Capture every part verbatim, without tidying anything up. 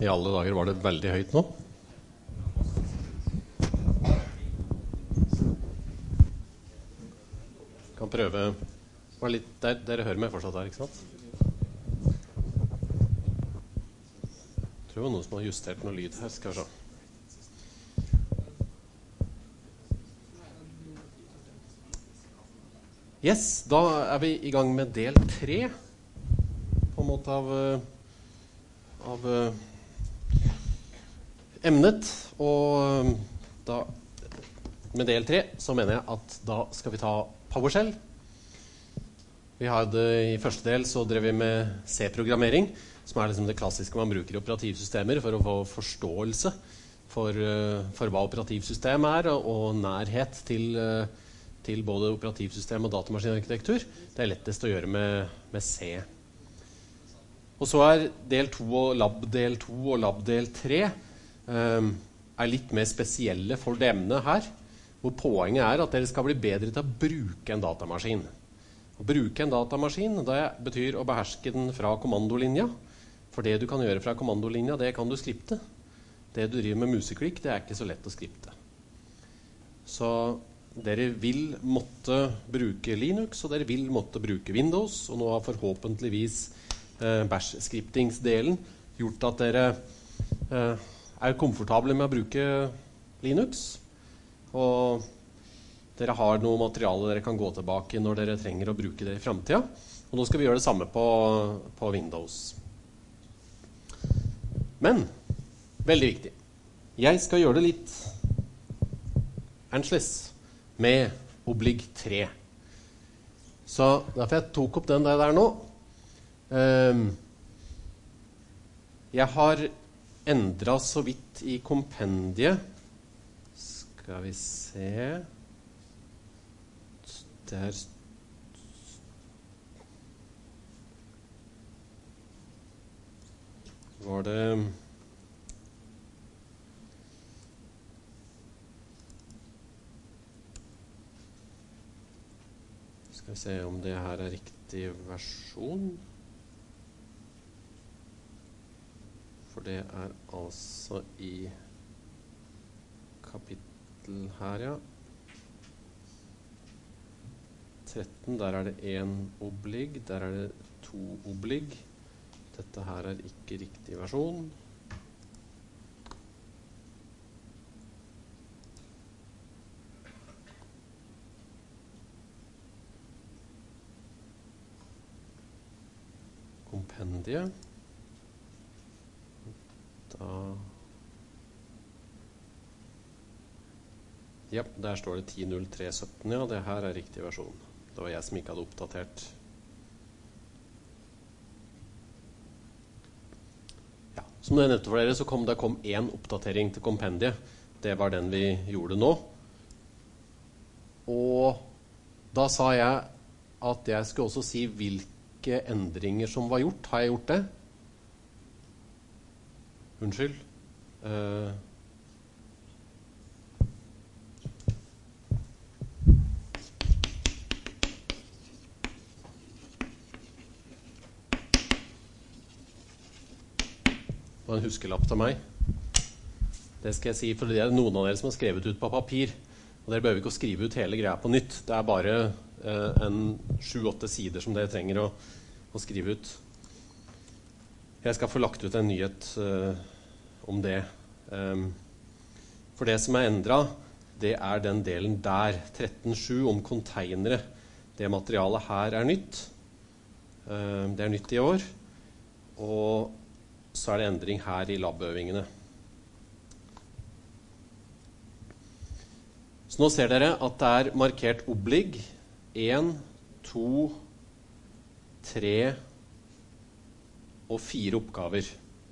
I alle dager var det veldig høyt nå. Kan prøve. Var litt der, dere hører meg fortsatt her, ikke sant? Jeg tror det var noen som har justert noe lyd her. Skal vi se. Yes, da er vi i gang med del tre på en måte av, av emnet, og da med del tre så mener jeg at da skal vi ta PowerShell. Vi hadde, i første del så drev vi med C-programmering, som er liksom det klassiske man bruker i operativsystemer for å få forståelse for, for hva operativsystem er, og nærhet til til både operativsystem og datamaskinarkitektur. Det er lettest å gjøre med, med C. Og så er del to og lab del to og lab del tre um, er litt mer spesielle for det emnet her, hvor poenget er at dere skal bli bedre til å bruke en datamaskin. Å bruke en datamaskin, det betyr å beherske den fra kommandolinja. For det du kan gjøre fra kommandolinja, det kan du skripte. Det du driver med museklikk, det er ikke så lett å skripte. Så dere vil måtte bruke Linux, og dere vil måtte bruke Windows, og nå har forhåpentligvis eh, bash-skriptingsdelen gjort at dere eh, er komfortable med å bruke Linux, og dere har noe materiale dere kan gå tilbake når dere trenger å bruke det i fremtiden, og nå skal vi gjøre det samme på, på Windows. Men, veldig viktig, jeg skal gjøre det litt annerledes med oblig tre. Så derfor jeg tok opp den der, der nå. Um, jeg har endret så vidt i kompendiet. Skal vi se. Der var det Skal vi se om det her er riktig versjon. For det er altså i kapittel her, ja. tretten, der er det en oblig, der er det to oblig. Dette her er ikke riktig versjon. Kompendiet. Da Ja, der står det ti null tre sytten, ja, det her er riktig versjon. Det var jeg som ikke hadde oppdatert. Ja, som det nevnte for dere, så kom det kom en oppdatering til kompendiet. Det var den vi gjorde nå. Og da sa jeg at jeg skulle også si hvilke endringer som var gjort. Har jeg gjort det? Unnskyld. Uh, det var en huskelapp til meg. Det skal jeg si, for det er noen av dere som har skrevet ut på papir. Og dere behøver ikke å skrive ut hele greia på nytt. Det er bare eh, en sju åtte sider som dere trenger å, å skrive ut. Jeg skal få lagt ut en nyhet eh, om det. Um, for det som er endret, det er den delen der, tretten sju om containere. Det materialet her er nytt. Um, det er nytt i år. Og så er det endring her i labøvingene. Så nå ser dere at det er markert oblig, en, to, tre og fire oppgaver.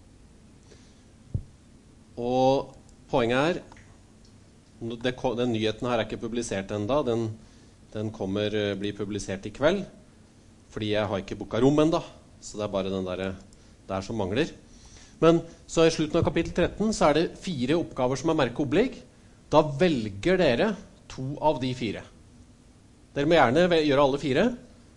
Og poenget er, det, den nyheten her er ikke publisert enda, den, den kommer, blir publisert i kveld, fordi jeg har ikke boka rom enda, så det er bare den der, der som mangler. Men så i slutten av kapittel tretten så er det fire oppgaver som er merket oblig. Da velger dere to av de fire. Dere må gjerne gjøre alle fire,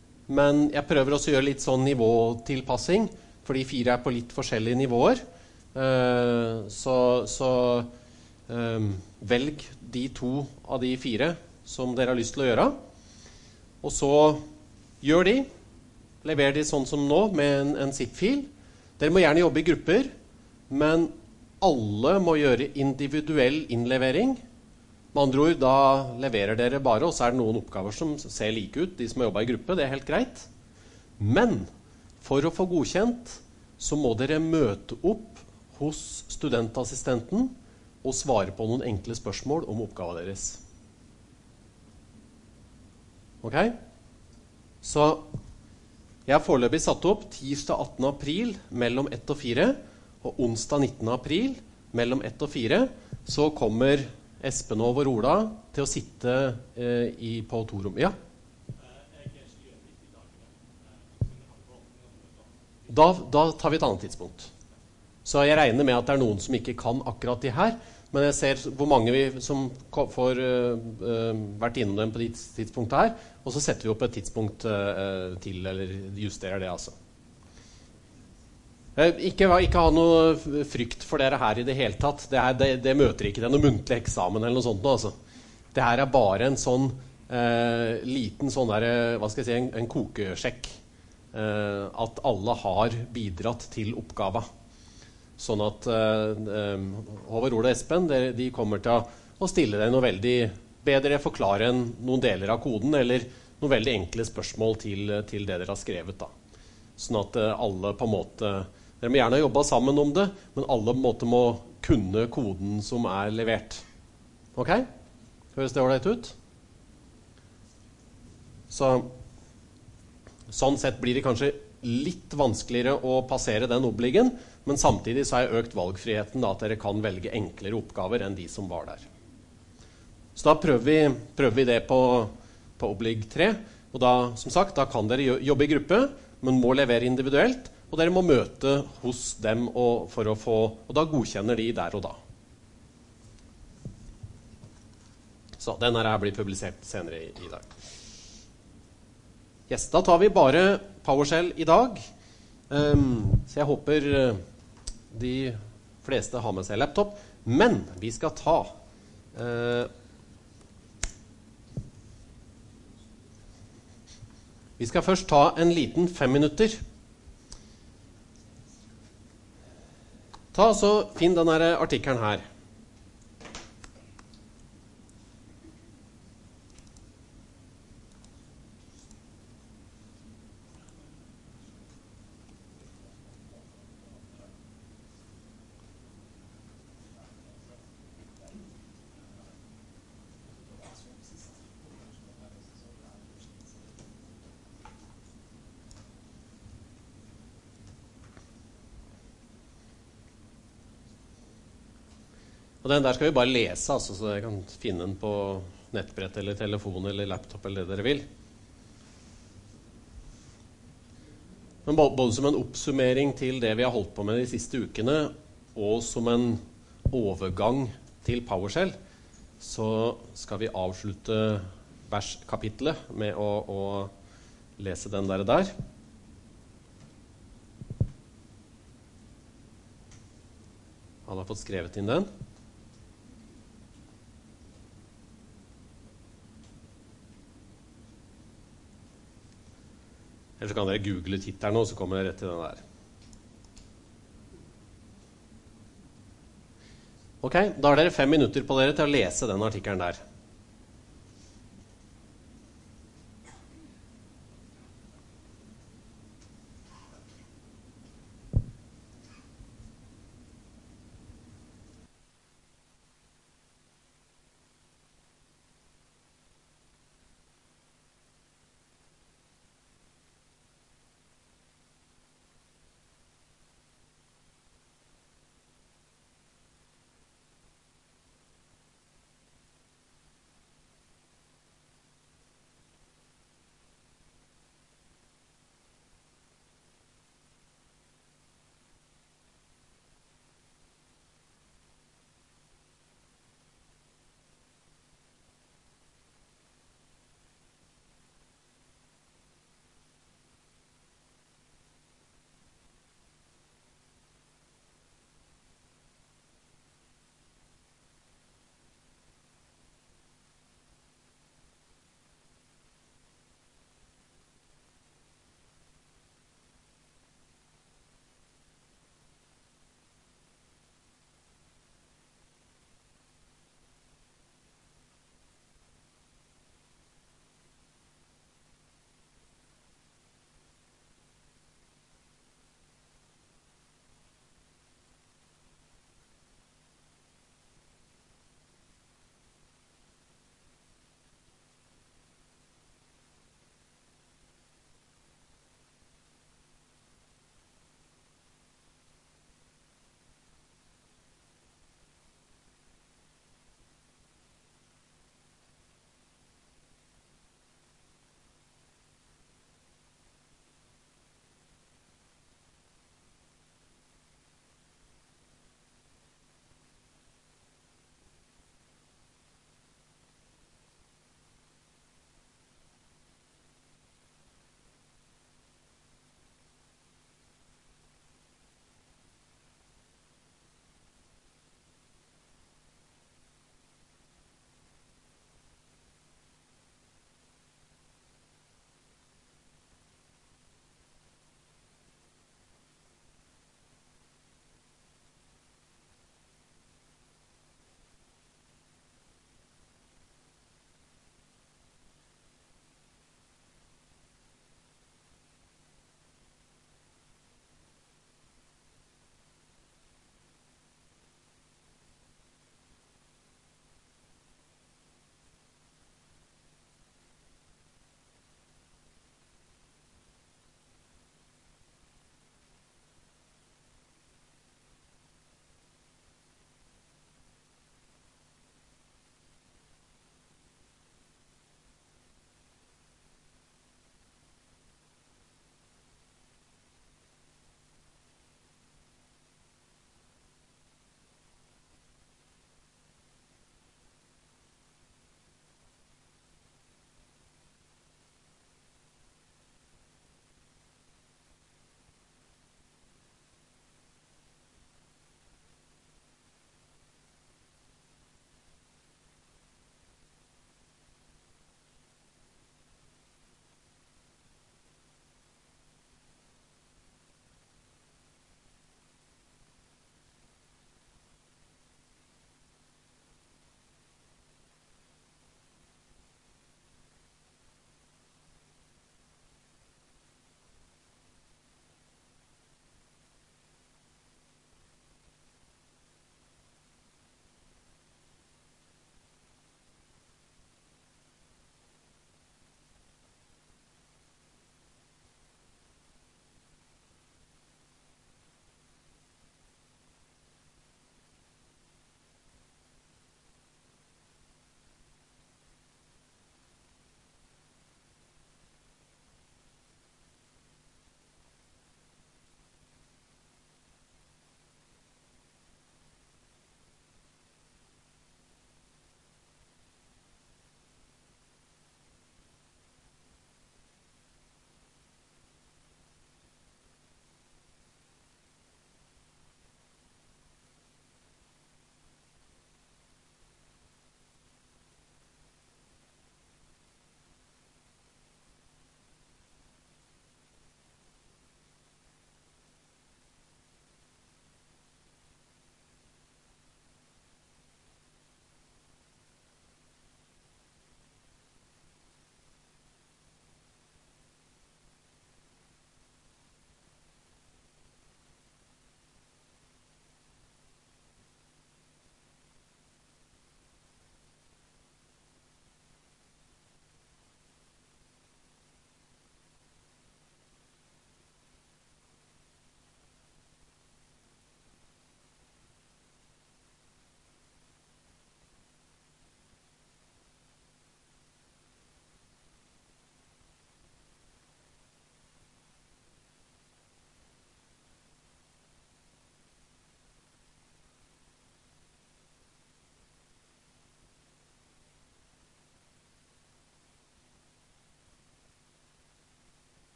men jeg prøver også å gjøre litt sånn nivåtilpassing, fordi fire er på litt forskjellige nivåer. Eh, så så eh, velg de to av de fire som dere har lyst til å gjøre. Og så gjør de. Lever de sånn som nå med en, en zip-fil. Dere må gjerne jobbe i grupper, men alle må gjøre individuell innlevering. Med andre ord, da leverer dere bare, og så er det noen oppgaver som ser like ut, de som har jobbet i gruppe, det er helt greit. Men for å få godkjent, så må dere møte opp hos studentassistenten og svare på noen enkle spørsmål om oppgaven deres. Ok? Så jeg har foreløpig satt opp tirsdag attende april mellom ett og fire, og onsdag nittende april mellom ett og fire, så kommer Espen og Ola til å sitte eh, i, på to rom. Ja? Da, da tar vi et annet tidspunkt. Så jeg regner med at det er noen som ikke kan akkurat de her, men jeg ser hvor mange vi som får uh, uh, vært innom dem på de tidspunktet her, og så setter vi opp et tidspunkt uh, til, eller justerer det altså. Ikke, ikke ha noe frykt for dere her i det hele tatt. Det, er, det, det møter ikke det noe muntlig eksamen eller noe sånt nå, altså. Det her er bare en sånn eh, liten sånn der, hva skal jeg si, en, en kokesjekk. Eh, at alle har bidratt til oppgava. Sånn at eh, Håvard, Ole og Espen, de, de kommer til å stille deg noe veldig bedre, forklare enn noen deler av koden, eller noen veldig enkle spørsmål til, til det dere har skrevet da. Sånn at eh, alle på en måte... Dere må gjerne jobbe sammen om det, men alle på en måte må kunne koden som er levert. Ok? Høres det ordentlig ut? Så, sånn sett blir det kanskje litt vanskeligere å passere den obligen, men samtidig så er økt valgfriheten da, at dere kan velge enklere oppgaver enn de som var der. Så da prøver vi, prøver vi det på, på oblig tre, og da, som sagt, da kan dere jobbe i gruppe, men må levere individuelt, og dere må møte hos dem og, for å få, og da godkjenner de der og da. Så denne her blir publisert senere i, i dag. Yes, da tar vi bare PowerShell i dag. Um, så jeg håper de fleste har med seg laptop. Men vi skal ta... Uh, vi skal først ta en liten fem minutter. Ta så finn denne artikkelen her. Og den der skal vi bare lese, altså, så jeg kan finne den på nettbrett eller telefon eller laptop eller det dere vil. Men både som en oppsummering til det vi har holdt på med de siste ukene, og som en overgang til PowerShell, så skal vi avslutte verskapitlet med å, å lese den der der. Alle har fått skrevet inn den. Eller så kan dere google tittelen nå, så kommer dere rett til den der. Ok, da har dere fem minutter på dere til å lese den artikkelen der.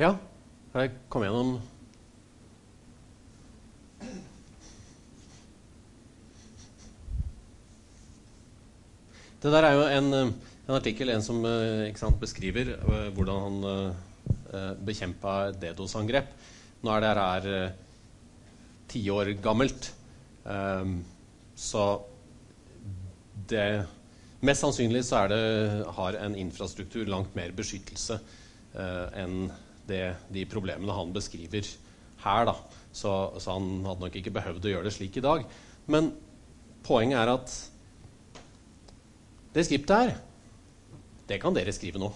Ja, har jeg kommet gjennom... Det der er jo en, en artikkel, en som ikke sant, beskriver uh, hvordan han uh, bekjempet DDoS-angrep. Nå er det her uh, ti år gammelt, um, så det, mest sannsynlig så er det, har en infrastruktur langt mer beskyttelse uh, enn det, de problemene han beskriver her da. Så, så han hadde nok ikke behøvd å gjøre det slik i dag. Men poenget er at det skriptet her, det kan dere skrive nå.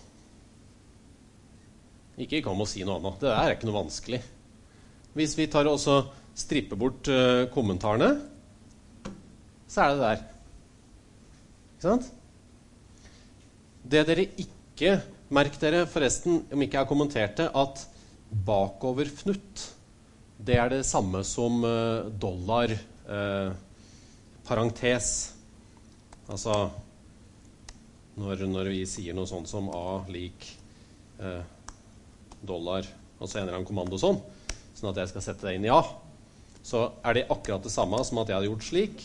Ikke kom og si noe annet. Det der er ikke noe vanskelig. Hvis vi tar og også stripper bort uh, kommentarene, så er det der. Ikke sant? Det dere ikke, merk dere forresten, om ikke jeg har kommentert det, at bakover fnutt, det er det samme som uh, dollar uh, parentes. Altså... Når, når vi sier noe sånt som A lik eh, dollar, og så ender en kommando sånn, sånn at jeg skal sette det inn i A, så er det akkurat det samme som at jeg hadde gjort slik.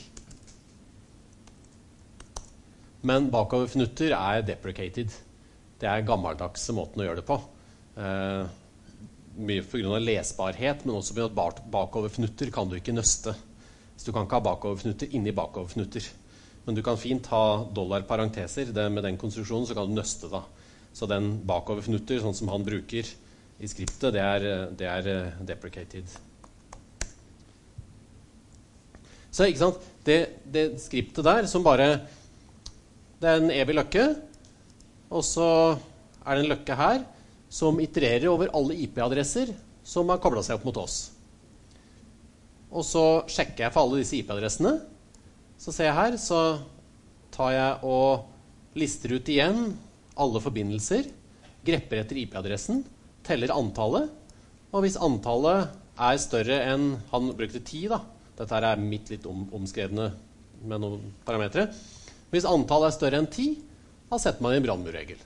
Men bakover fnutter er deprecated. Det er gammeldagse måten å gjøre det på. Eh, mye for grunn av lesbarhet, men også for at bakover fnutter kan du ikke nøste. Så du kan ikke ha bakover fnutter inni bakover fnutter. Men du kan fint ha dollar-parenteser. Det, med den konstruksjonen så kan du nøste da. Så den bakover fnutter, sånn som han bruker i skriptet, det er, det er deprecated. Så ikke sant? Det, det skriptet der som bare, det er en evig løkke, og så er det en løkke her som itererer over alle I P-adresser som har koblet seg opp mot oss. Og så sjekker jeg for alle disse I P-adressene. Så ser jeg her, så tar jeg og lister ut igjen alle forbindelser, grepper etter I P-adressen, teller antallet, og hvis antallet er større enn, han brukte ti da, dette her er mitt litt om, omskrevne med noen parametre, hvis antallet er større enn ti, da setter man en brannmurregel.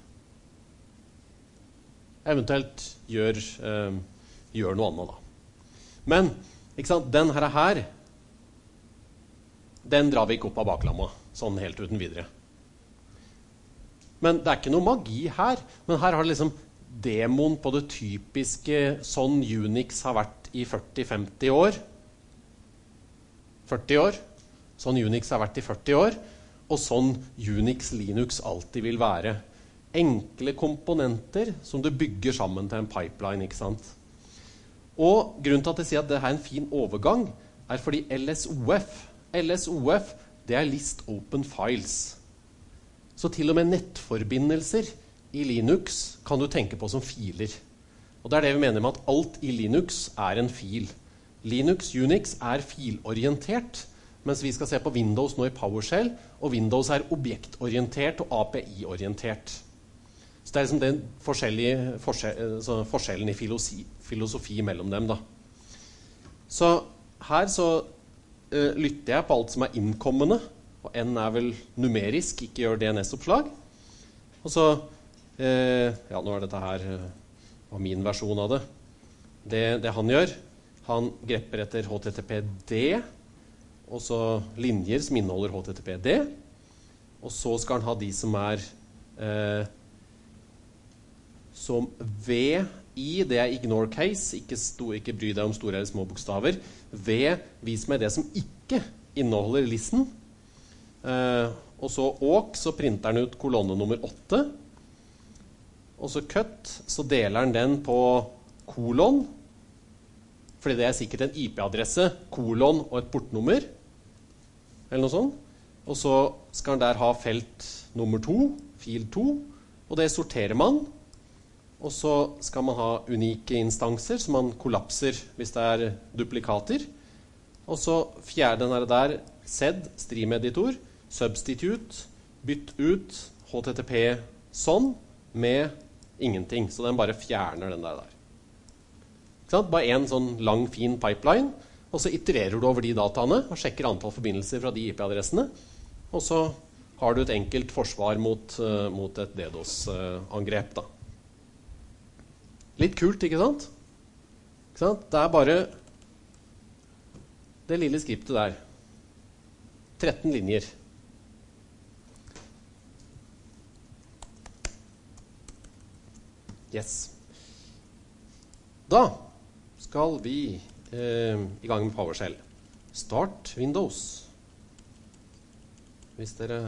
Eventuelt gjør, øh, gjør noe annet da. Men, ikke sant, den her, her den drar vi ikke opp av baklamma, sånn helt uten videre. Men det er ikke noe magi her, men her har det liksom demoen på det typiske sånn Unix har vært i førti til femti år. førti år. Sånn Unix har vært i førti år, og sånn Unix Linux alltid vil være. Enkle komponenter som du bygger sammen til en pipeline, ikke sant? Og grunnen til at jeg sier at det her er en fin overgang, er fordi L S O F L S O F, det er List Open Files. Så til og med nettforbindelser i Linux kan du tenke på som filer. Og det er det vi mener med at alt i Linux er en fil. Linux, Unix er filorientert, mens vi skal se på Windows nå i PowerShell, og Windows er objektorientert og A P I-orientert. Så det er liksom den forskjellige, forskjell, forskjellen i filosofi, filosofi mellom dem da. Så her så Uh, lytter jeg på alt som er innkommende, og N er vel numerisk, ikke gjør D N S-oppslag. Og så, uh, ja, nå er dette her uh, var min versjon av det. det. Det han gjør, han grepper etter H T T P D, og så linjer som inneholder H T T P D, og så skal han ha de som er uh, som V I, det er ignore case, ikke, sto, ikke bry deg om store eller små bokstaver. V, vis meg det som ikke inneholder listen. Eh, og så awk, så printer den ut kolonne nummer åtte. Og så cut, så deler den den på kolon, fordi det er sikkert en I P-adresse, kolon og et portnummer, eller noe sånt. Og så skal den der ha felt nummer to, fil to, og det sorterer man. Og så skal man ha unike instanser som man kollapser hvis det er duplikater. Og så fjerde den der, sed, stream-editor, substitute, bytt ut H T T P sånn med ingenting. Så den bare fjerner den der der. Ikke sant? Bare en sånn lang, fin pipeline, og så itererer du over de dataene og sjekker antall forbindelser fra de I P-adressene. Og så har du et enkelt forsvar mot, uh, mot et DDoS-angrep da. Litt kult, ikke sant? Ikke sant? Det er bare det lille skriptet der. tretten linjer. Yes. Da skal vi eh, i gang med PowerShell. Start Windows. Hvis dere...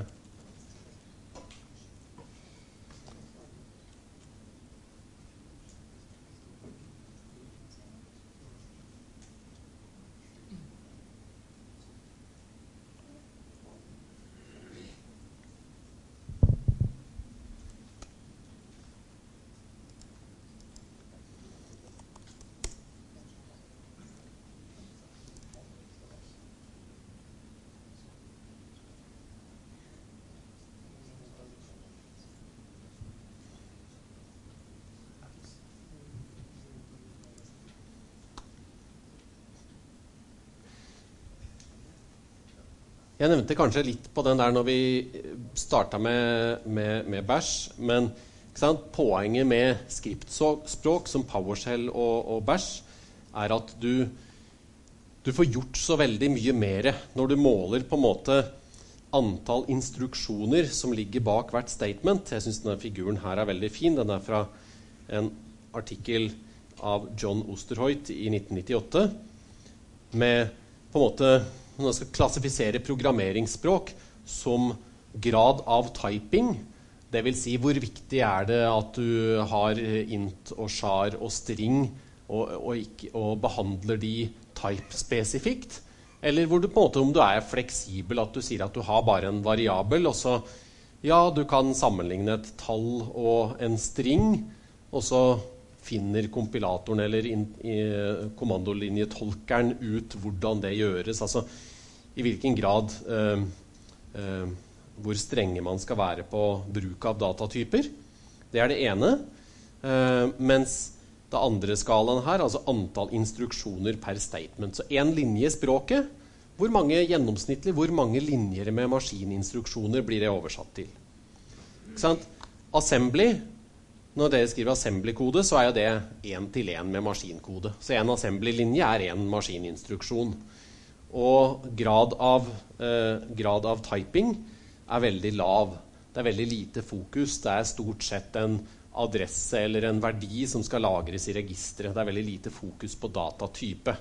Jeg nevnte kanskje litt på den der når vi startet med, med, med bash, men ikke sant, poenget med skriptspråk som PowerShell og, og bash er at du, du får gjort så veldig mye mer når du måler på en måte antall instruksjoner som ligger bak hvert statement. Jeg synes denne figuren her er veldig fin. Den er fra en artikkel av John Osterhout i nitten nittiåtte med på en måte når man skal klassifisere programmeringsspråk som grad av typing, det vil si hvor viktig er det at du har int og char og string og, og, ikke, og behandler de type-spesifikt, eller hvor du på en måte, om du er fleksibel, at du sier at du har bare en variabel, og så, ja, du kan sammenligne et tall og en string, og så finner kompilatoren eller in, i, kommandolinjetolkeren ut hvordan det gjøres, altså i hvilken grad eh, eh, hvor strenge man skal være på bruk av datatyper. Det er det ene, eh, mens det andre skalaen her, altså antall instruksjoner per statement. Så en linje i språket, hvor mange gjennomsnittlig, hvor mange linjer med maskininstruksjoner blir det oversatt til? Ikke sant? Assembly, når dere skriver assembly-kode, så er jo det en til en med maskinkode. Så en assembly-linje er en maskininstruksjon. Og grad av, eh, grad av typing er veldig lav. Det er veldig lite fokus. Det er stort sett en adresse eller en verdi som skal lagres i registret. Det er veldig lite fokus på datatype.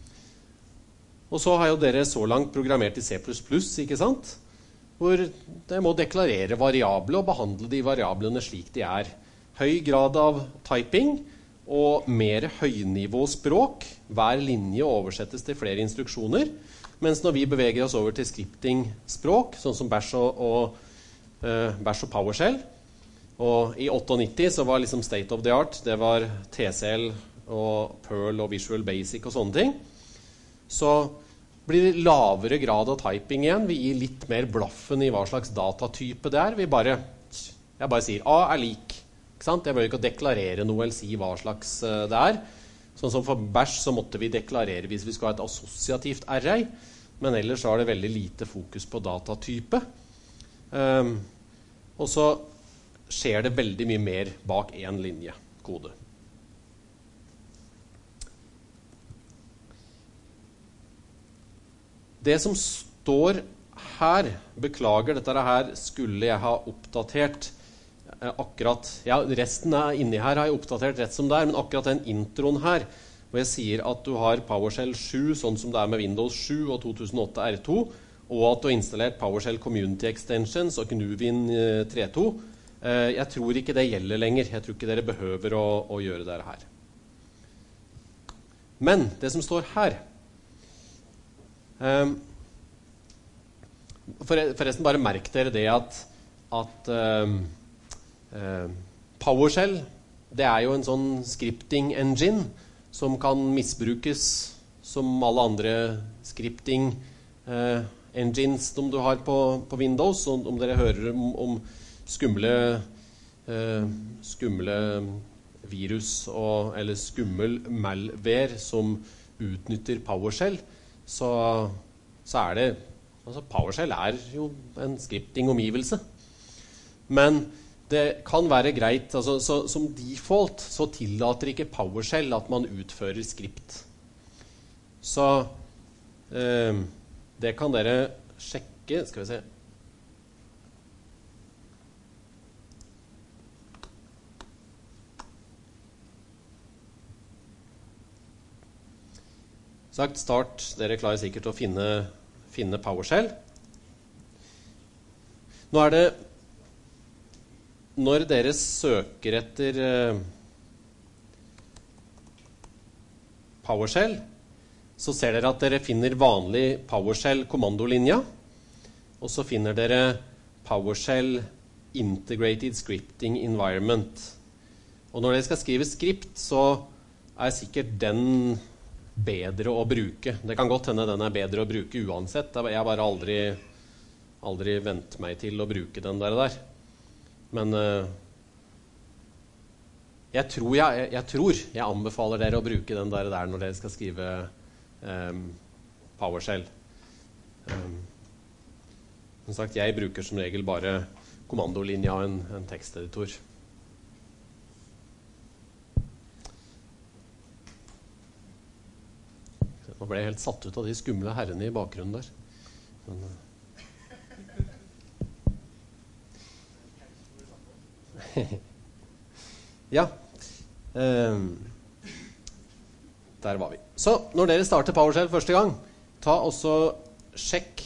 Og så har jo dere så langt programmert i C plus plus, ikke sant? Hvor dere må deklarere variable og behandle de variablene slik de er. Høy grad av typing og mer høynivå språk. Hver linje oversettes til flere instruksjoner. Mens når vi beveger oss over til scripting-språk, sånn som bash og, og, uh, bash og PowerShell, og i nittiåtte så var liksom state of the art, det var T C L og Perl og Visual Basic og sånne ting, så blir det lavere grad av typing igjen. Vi gir litt mer blaffen i hva slags datatype det er. Vi bare, jeg bare sier A er lik. Ikke sant? Jeg bør ikke deklarere noe eller si hva slags uh, det er. Sånn som for bash så måtte vi deklarere hvis vi skulle ha et assosiativt array, men ellers så er det veldig lite fokus på datatype. Um, og så skjer det veldig mye mer bak en linje kode. Det som står her, beklager, dette her skulle jeg ha oppdatert akkurat, ja, resten er inni her har jeg oppdatert rett som det er, men akkurat den introen her, hvor jeg sier at du har PowerShell sju, sånn som det er med Windows sju og to tusen og åtte R to, og at du har installert PowerShell Community Extensions og GNUVin tre punkt to. Jeg tror ikke det gjelder lenger. Jeg tror ikke dere behøver å, å gjøre det her. Men det som står her, um, forresten bare merk dere det at, at um, Uh, PowerShell, det er jo en sånn scripting engine som kan misbrukes som alle andre scripting uh, engines som du har på, på Windows. Om, om dere hører om, om skumle, uh, skumle virus og, eller skummel malware som utnytter PowerShell, så, så er det altså PowerShell er jo en scripting-omgivelse. Men det kan være greit, altså, så, som default så tillater ikke PowerShell at man utfører skript. Så eh, det kan dere sjekke, skal vi se. Sagt, start, dere klarer sikkert å finne, finne PowerShell. Nå er det, når dere søker etter eh, PowerShell, så ser dere at dere finner vanlig PowerShell-kommandolinja, og så finner dere PowerShell Integrated Scripting Environment. Og når dere skal skrive skript, så er sikkert den bedre å bruke. Det kan godt hende den er bedre å bruke uansett. Jeg har bare aldri, aldri vent meg til å bruke den der. der. Men uh, jeg, tror jeg, jeg tror jeg anbefaler dere å bruke den der, der når dere skal skrive um, PowerShell. Um, som sagt, jeg bruker som regel bare kommandolinja av en, en teksteditor. Nå ble jeg helt satt ut av de skumle herrene i bakgrunnen der. Men, uh... ja. Um, der var vi. Så, når dere starter PowerShell første gang, ta også sjekk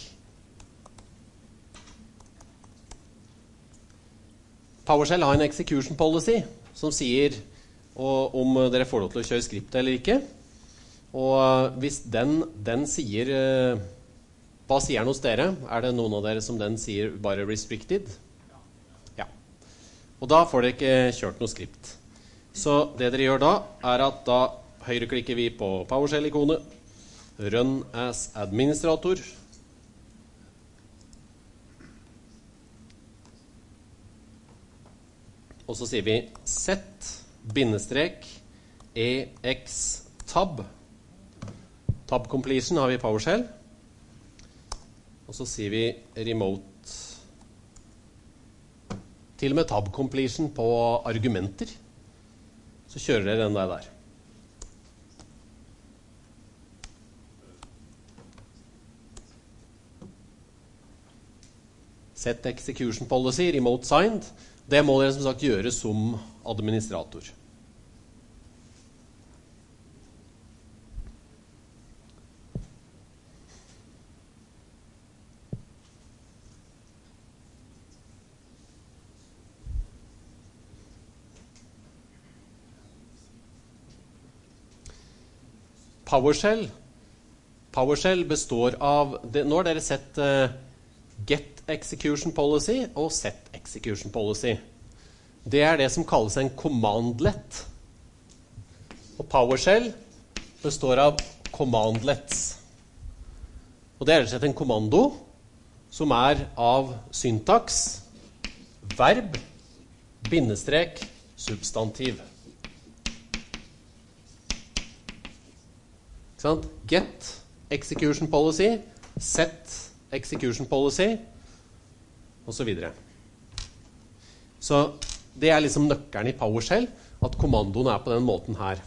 PowerShell har en execution policy som sier og, om dere får lov til å kjøre skript eller ikke. Og hvis den, den sier, hva sier den hos dere? Er det noen av dere som den sier bare restricted? Ja. Og da får dere ikke kjørt noe skript. Så det dere gjør da, er at da høyreklikker vi på PowerShell-ikonet, run as administrator. Og så sier vi set, bindestrek, ex tab. Tab completion har vi i PowerShell. Og så sier vi remote. Til og med tab completion på argumenter. Så kjører dere den der der. Set execution policy, remote signed. Det må dere som sagt gjøre som administrator. PowerShell. PowerShell består av, det, nå har dere sett uh, get execution policy og set execution policy. Det er det som kalles en commandlet. Og PowerShell består av commandlets. Og det er rett og slett en kommando som er av syntaks, verb, bindestrek, substantiv. Get execution policy, set execution policy, og så videre. Så det er liksom nøkkelen i PowerShell, at kommandoen er på den måten her.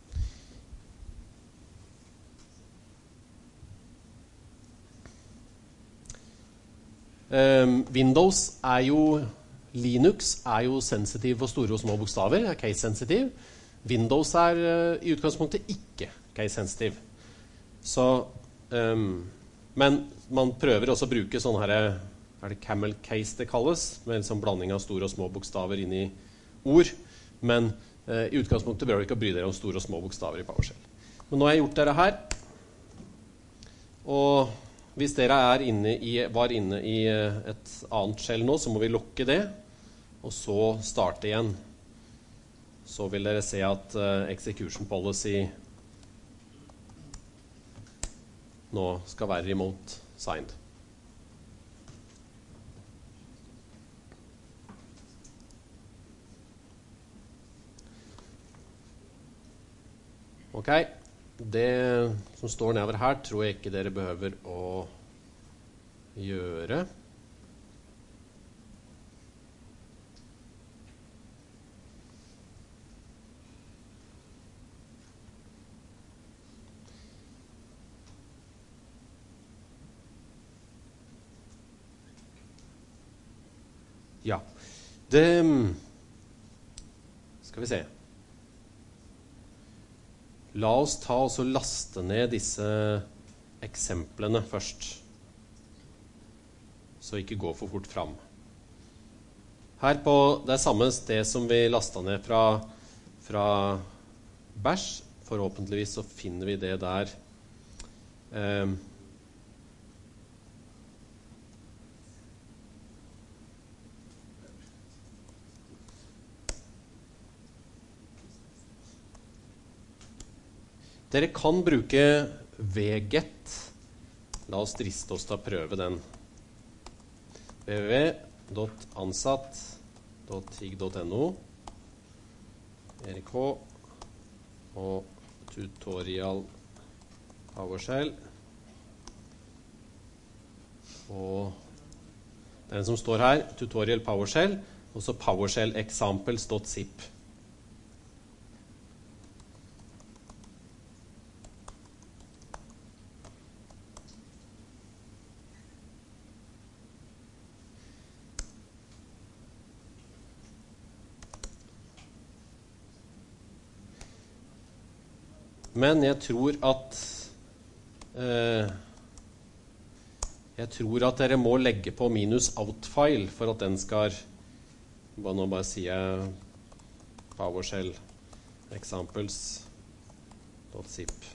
Um, Windows er jo, Linux er jo sensitiv for store og små bokstaver, er case-sensitiv. Windows er uh, i utgangspunktet ikke case-sensitiv. Så, um, men man prøver også å bruke sånn her, er det camel case det kalles, med en sånn blanding av store og små bokstaver inn i ord. Men uh, i utgangspunktet bør dere ikke bry dere om store og små bokstaver i PowerShell. Men nå har jeg gjort dere her. Og hvis dere er inne i, var inne i et annet shell nå, så må vi lukke det, og så starte igjen. Så vil dere se at uh, execution policy nå skal være remote signed. Ok, det som står nedover her tror jeg ikke dere behøver å gjøre. Ja, det skal vi se. La oss ta og så laste ned disse eksemplene først, så ikke gå for fort fram. Her på det er samme sted som vi lastet ned fra, fra Bash, forhåpentligvis så finner vi det der. Um, Dere kan bruke wget. La oss driste oss til å prøve den. w w w punktum ansatt punktum tig punktum no Erik H og tutorial PowerShell og den som står her, tutorial PowerShell, og så PowerShell examples punktum zip. Men jeg tror at eh, jeg tror at dere må legge på minus out-file for at den skal, nå bare sier jeg PowerShell examples punktum zip.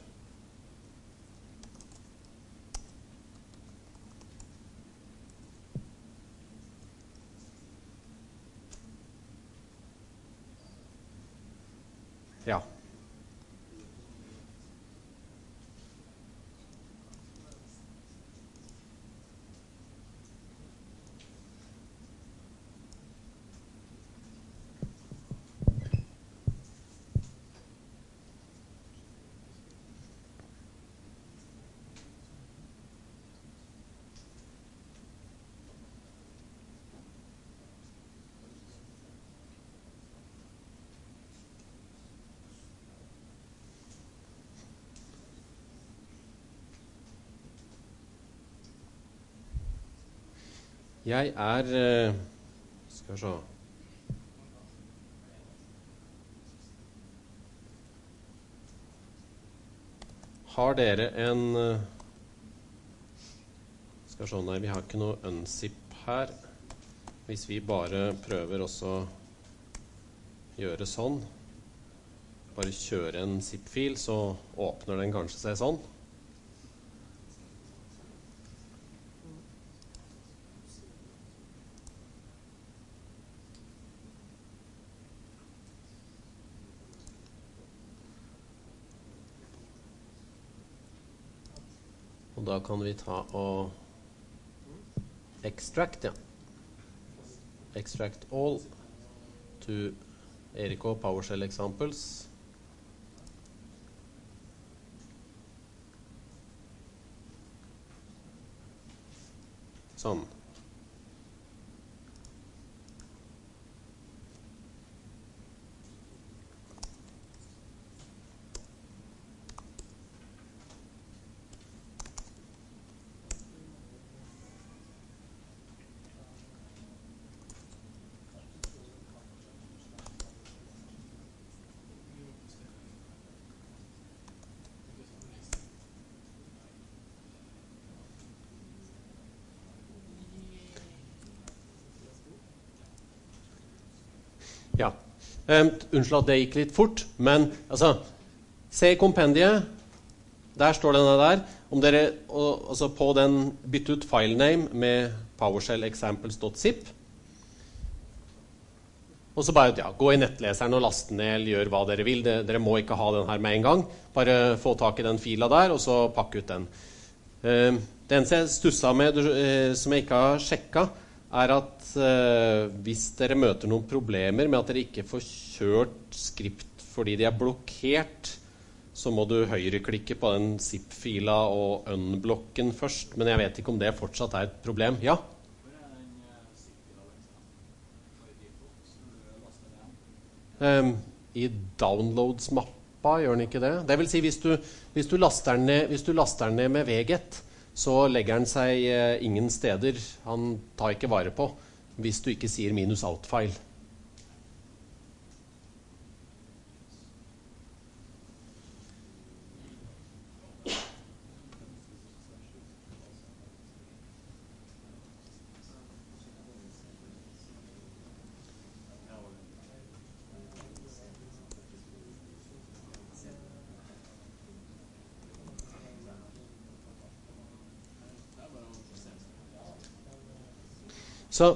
Ja. Jeg er, skal vi se, har dere en, skal vi se, nei, vi har ikke noe unzip her. Hvis vi bare prøver også å gjøre sånn, bare kjøre en zip-fil, så åpner den kanskje seg sånn. Og da kan vi ta og extract, ja. Extract all to Erik H PowerShell examples. Sånn. Ja, um, unnskyld at det gikk litt fort, men altså, se i kompendiet, der står denne der, om dere, og, altså på den bytt ut filename med PowerShell examples punktum zip, og så bare, ja, gå i nettleseren og laste ned, eller gjør hva dere vil, det, dere må ikke ha den her med en gang, bare få tak i den fila der, og så pakke ut den. Um, den som jeg stusset med, uh, som jeg ikke har sjekket, er at eh, hvis dere møter noen problemer med at dere ikke får kjørt skript fordi de er blokkert, så må du høyreklikke på den zip-fila og unblokken først, men jeg vet ikke om det fortsatt er et problem. Ja? Um, I downloads-mappa gjør den ikke det. Det vil si, hvis du, hvis du, laster, den ned, hvis du laster den ned med wget, så legger den seg eh, ingen steder. Han tar ikke vare på. hvis du ikke sier minus out-file. Så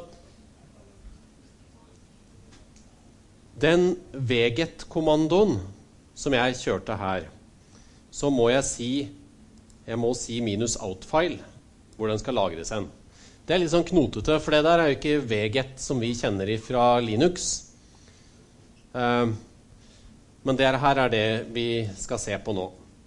den vget-kommandoen som jeg kjørte her, så må jeg si, jeg må si minus out-file, hvor den skal lagres hen. Det er litt sånn knotete, for det der er jo ikke vget som vi kjenner fra Linux. Uh, men det her er det vi skal se på nå.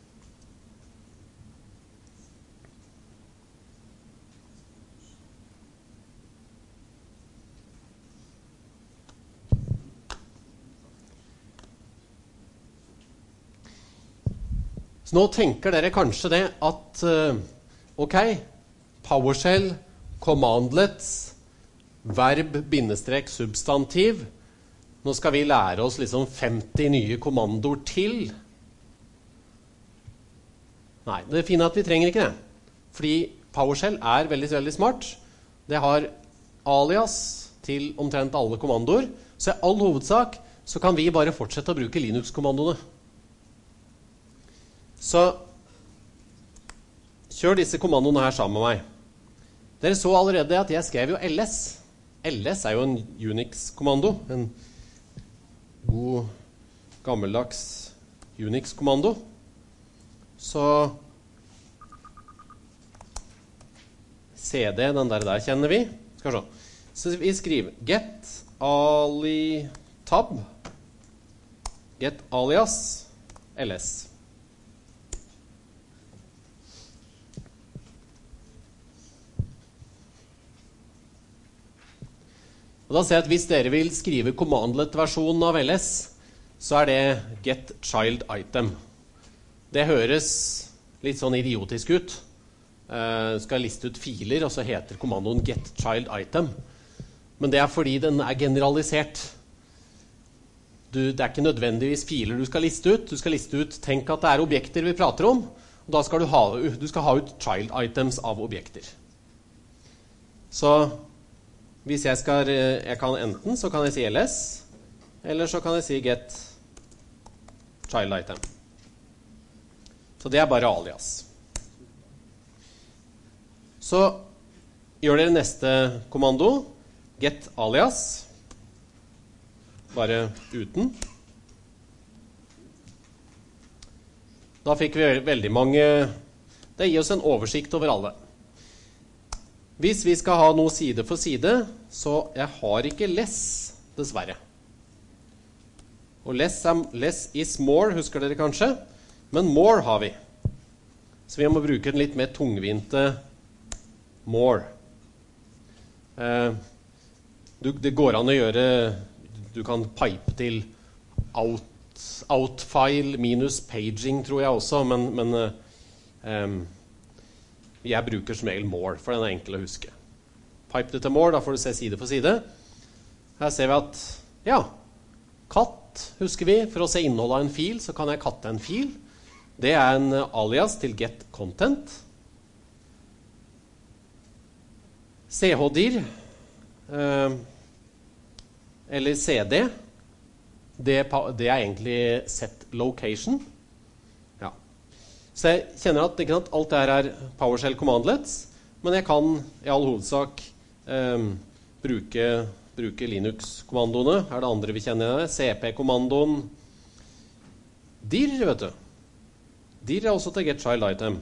Så nå tenker dere kanskje det at, ok, PowerShell, commandlets, verb, bindestrek, substantiv. Nå skal vi lære oss liksom femti nye kommandoer til. Nei, det fine er at vi trenger ikke det. Fordi PowerShell er veldig, veldig smart. Det har alias til omtrent alle kommandoer. Så i all hovedsak så kan vi bare fortsette å bruke Linux-kommandoene. Så kjør disse kommandoene her sammen med meg. Dere så allerede at jeg skrev jo ls. ls er jo en Unix-kommando. En god, gammeldags Unix-kommando. Så cd, den der der kjenner vi. Skal vi se. Så vi skriver get ali tab get alias ls. Og da ser jeg at hvis dere vil skrive commandlet-versjonen av ls, så er det get child item. Det høres litt sånn idiotisk ut. Uh, skal liste ut filer, og så heter kommandoen get child item. Men det er fordi den er generalisert. Du, det er ikke nødvendigvis filer du skal liste ut. Du skal liste ut, tenk at det er objekter vi prater om, og da skal du ha, du skal ha ut child items av objekter. Så hvis jeg skal, jeg kan enten så kan jeg si ls, eller så kan jeg si get child item. Så det er bare alias. Så gjør dere neste kommando, get alias, bare uten. Da fikk vi veldig mange, det gir oss en oversikt over alle. Hvis vi skal ha noe side for side, så jeg har ikke less, dessverre. Og less, er, less is more, husker dere kanskje? Men more har vi. Så vi må bruke en litt mer tungvinte more. Eh, du, det går an å gjøre, du kan pipe til out, outfile minus paging, tror jeg også, men... men eh, jeg bruker som regel more, for den er enkel å huske. Pipe det til more, da får du se side for side. Her ser vi at, ja, katt, husker vi. For å se innholdet av en fil, så kan jeg katte en fil. Det er en alias til get content. chdir, eh, eller cd, det, det er egentlig set location. Så jeg kjenner at, ikke, at alt det her er PowerShell commandlets, men jeg kan i all hovedsak eh, bruke, bruke Linux-kommandoene. Her er det andre vi kjenner, cp-kommandoen. dir, vet du. dir er også til get child item.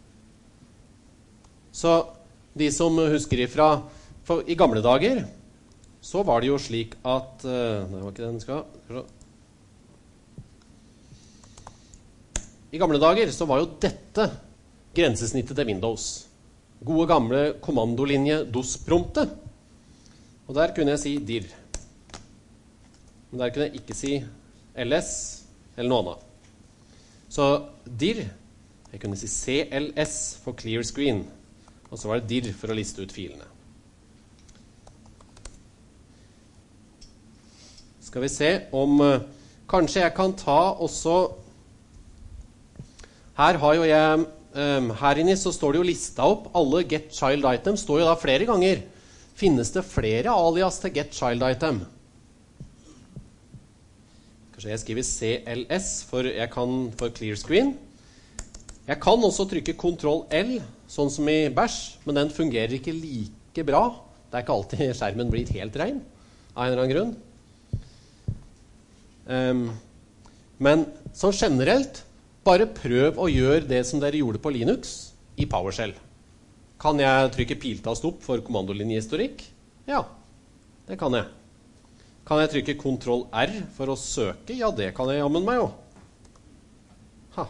Så de som husker ifra, for i gamle dager, så var det jo slik at, eh, det var ikke det den skal, skal I gamle dager så var jo dette grensesnittet til Windows. Gode gamle kommandolinje dos-promptet. Og der kunne jeg si dir. Men der kunne jeg ikke si ls eller noe annet. Så dir, jeg kunne si cls for clear screen. Og så var det dir for å liste ut filene. skal vi se om uh, kanskje jeg kan ta også. Her har jo jeg um, her inne så står det jo lista opp alle get child items, står jo da flere ganger. Finnes det flere alias til get child item? Kanskje jeg skriver C L S for, jeg kan, for clear screen. Jeg kan også trykke kontroll L, sånn som i bash, men den fungerer ikke like bra. Det er ikke alltid skjermen blir helt ren, av en eller annen grunn. Um, men sånn generelt, bare prøv å gjøre det som dere gjorde på Linux i PowerShell. Kan jeg trykke piltast opp for kommandolinjehistorikk? Ja, det kan jeg. Kan jeg trykke kontroll R for å søke? Ja, det kan jeg jammen meg jo. Ha.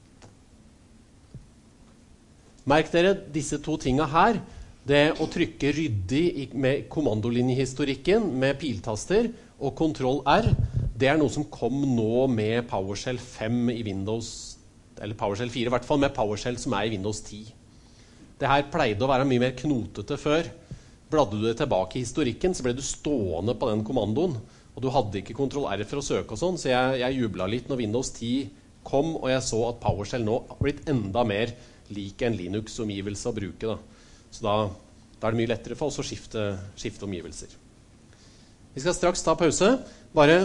Merk dere disse to tingene her. Det å trykke ryddig med kommandolinjehistorikken med piltaster og kontroll R, det er noe som kom nå med PowerShell fem i Windows, eller PowerShell fire, i hvert fall med PowerShell som er i Windows ti. Det her pleide å være mye mer knotete før. Bladde du det tilbake i historikken, så ble du stående på den kommandoen, og du hadde ikke kontroll R for å søke og sånn, så jeg, jeg jublet litt når Windows ti kom, og jeg så at PowerShell nå har blitt enda mer lik en Linux-omgivelse å bruke. Da. Så da, da er det mye lettere for oss å skifte, skifte omgivelser. Vi skal straks ta pause. Bare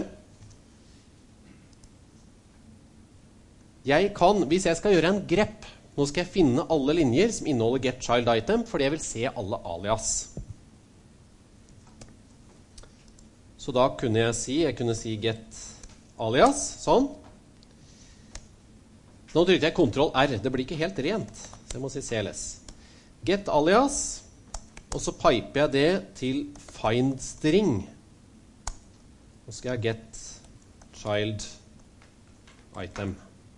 jeg kan, hvis jeg skal gjøre en grep, nå skal jeg finne alle linjer som inneholder get child item, fordi jeg vil se alle alias. Så da kunne jeg si, jeg kunne si get alias, sånn. Nå trykte jeg kontroll R, det blir ikke helt rent, så jeg må si C L S. Get alias, og så piper jeg det til find string. Nå skal jeg get child item.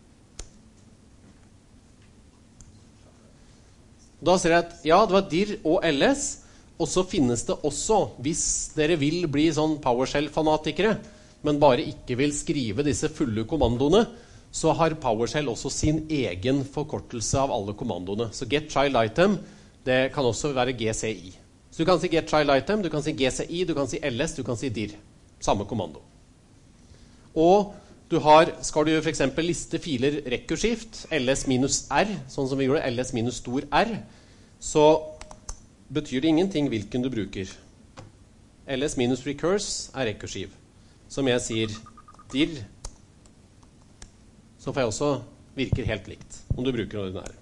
Da ser jeg at ja, det var dir og ls, og så finnes det også, hvis dere vil bli sånn PowerShell-fanatikere, men bare ikke vil skrive disse fulle kommandoene, så har PowerShell også sin egen forkortelse av alle kommandoene. Så get child item, det kan også være G C I. Så du kan si get child item, du kan si G C I, du kan si ls, du kan si dir. Samme kommando. Og du har, skal du for eksempel liste filer rekursift, ls minus r, sånn som vi gjorde, ls minus stor r, så betyr det ingenting hvilken du bruker. Ls minus recurse er rekursiv. Som jeg sier dir, så får jeg også virker helt likt, om du bruker ordinære.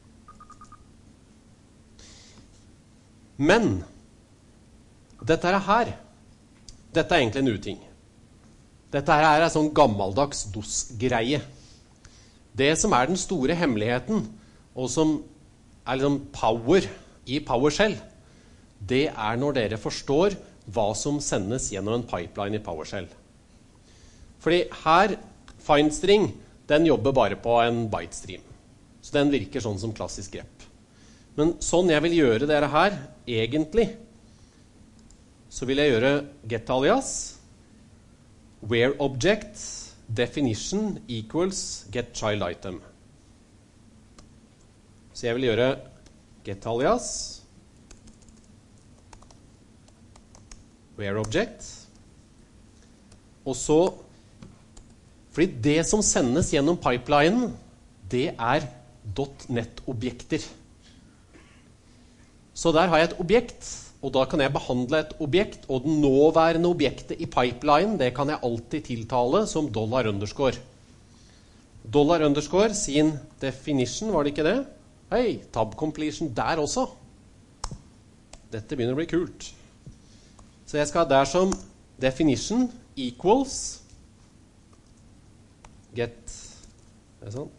Men, dette her, dette er egentlig en uting. Dette her er en sånn gammeldags D O S-greie. Det som er den store hemmeligheten, og som er liksom power i PowerShell, det er når dere forstår hva som sendes gjennom en pipeline i PowerShell. Fordi her, findstring, den jobber bare på en byte-stream. Så den virker sånn som klassisk grep. Men sånn jeg vil gjøre dere her, egentlig, så vil jeg gjøre get alias, where object definition equals get child item. Så jeg vil gjøre get alias, where object, og så, fordi det som sendes gjennom pipelinen, det er .NET-objekter. Så der har jeg et objekt, og da kan jeg behandle et objekt, og den nåværende objektet i pipeline, det kan jeg alltid tiltale som dollar underscore. Dollar underscore, sin definition, var det ikke det? Hei, tab completion der også. Dette begynner å bli kult. Så jeg skal ha der som definition equals get, er det sånn?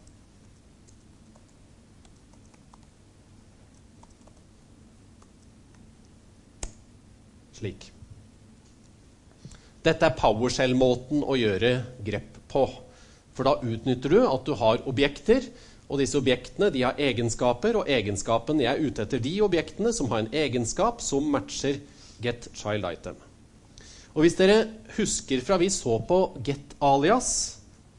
Slik. Dette er PowerShell-måten å gjøre grep på. For da utnytter du at du har objekter, og disse objektene de har egenskaper, og egenskapen jeg er ute etter de objektene som har en egenskap som matcher get child item. Og hvis dere husker fra vi så på get alias,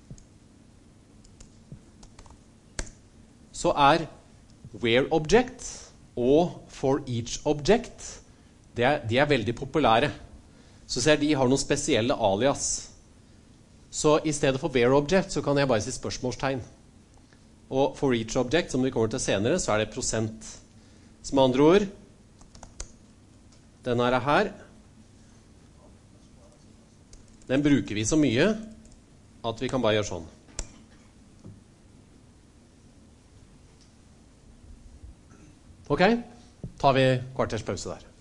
så er where object og for each object, det er, de er veldig populære. Så ser de har noen spesielle alias. Så i stedet for where object så kan jeg bare si spørsmålstegn. Og for each object, som vi kommer til senere, så er det prosent. Som andre ord, den er her. Den bruker vi så mye at vi kan bare gjøre sånn. Ok, tar vi kvarters pause der.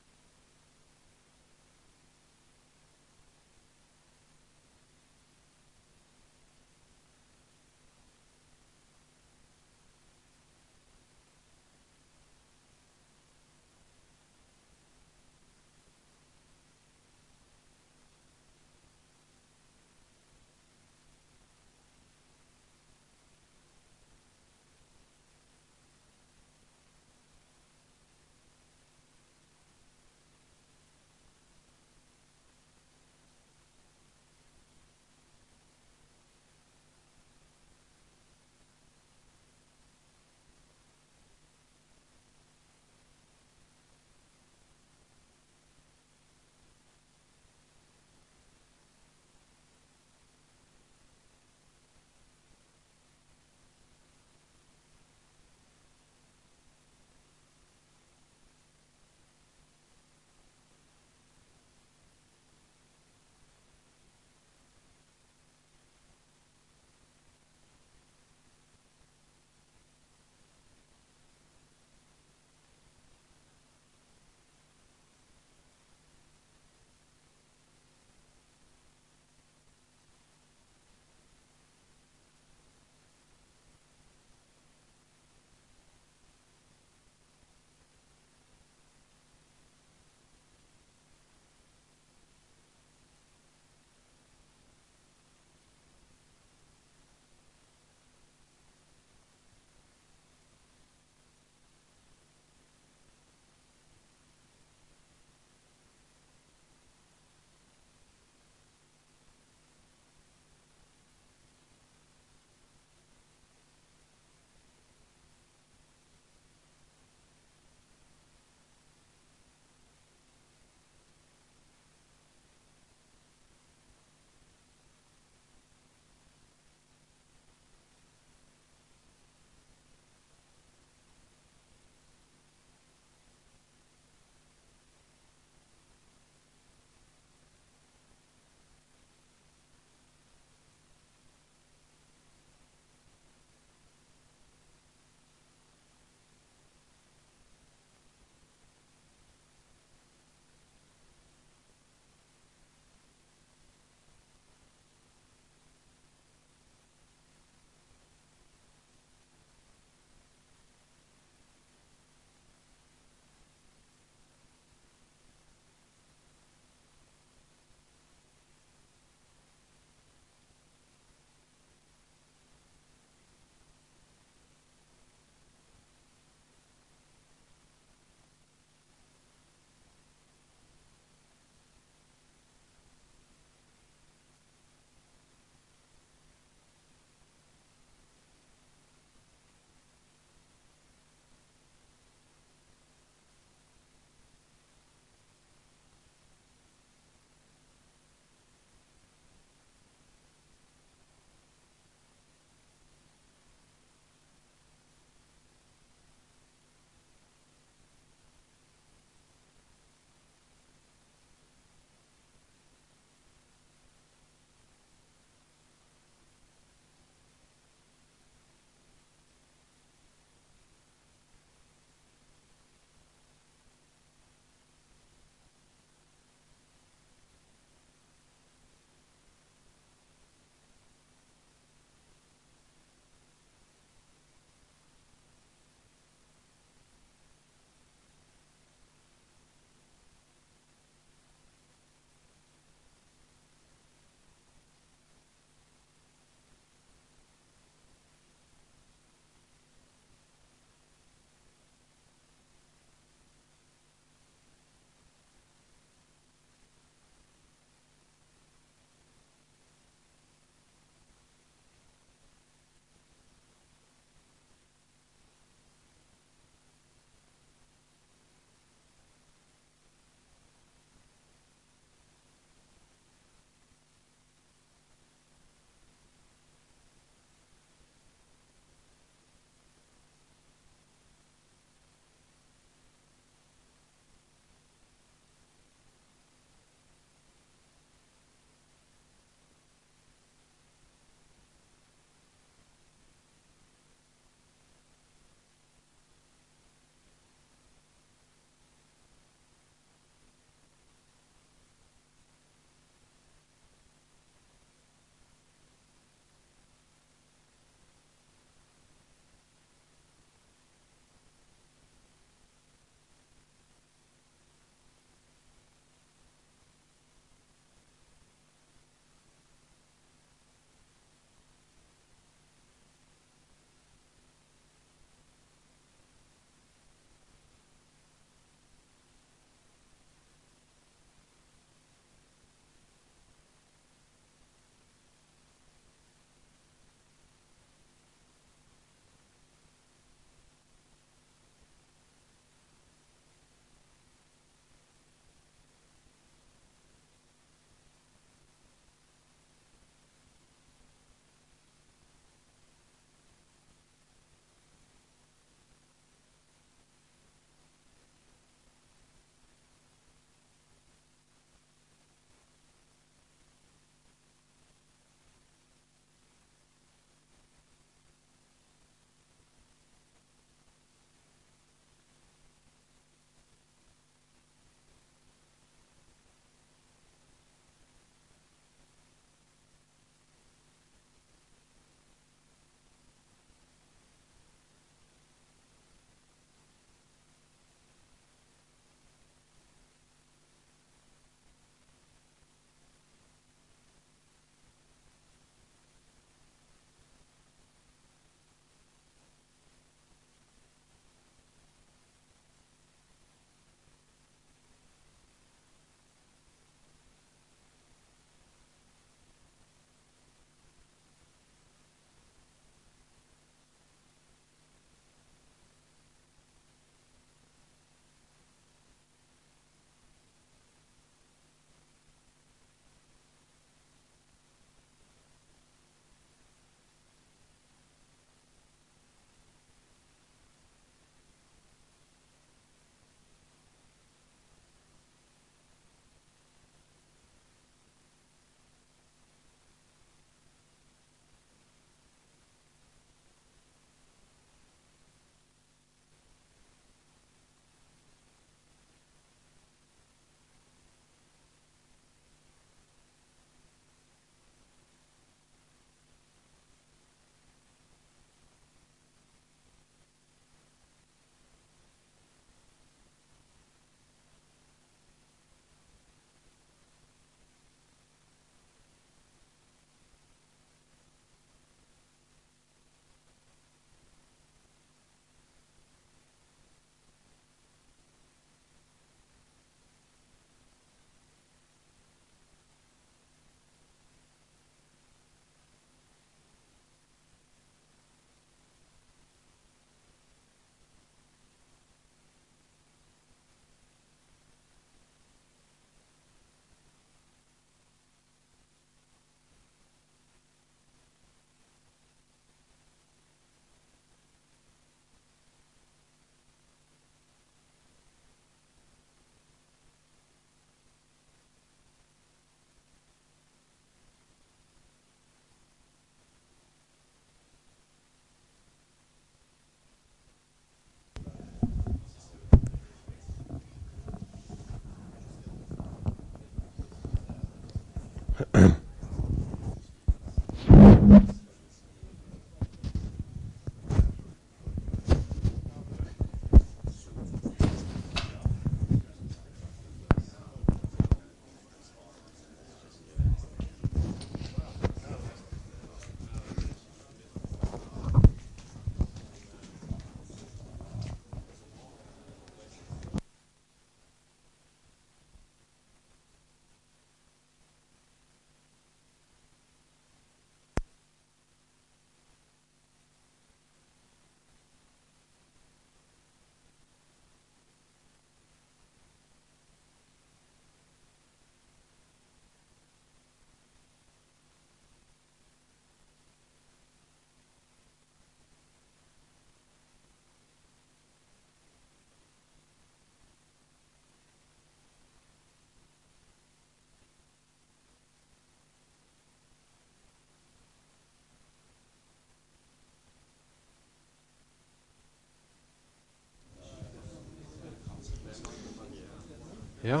Ja.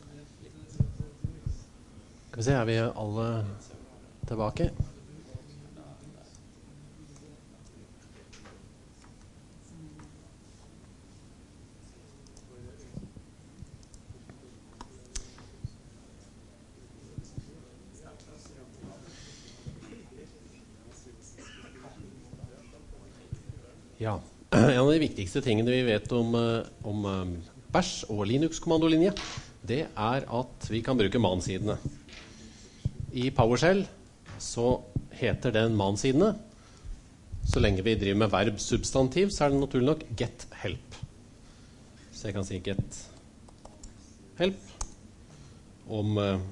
Skal vi se, er vi alle tilbake? Ja, en av de viktigste tingene vi vet om, om um, bash og Linux-kommandolinje, det er at vi kan bruke man-sidene. I PowerShell så heter den man-sidene, så lenge vi driver med verb-substantiv, så er det naturlig nok get help. Så jeg kan si get help om uh,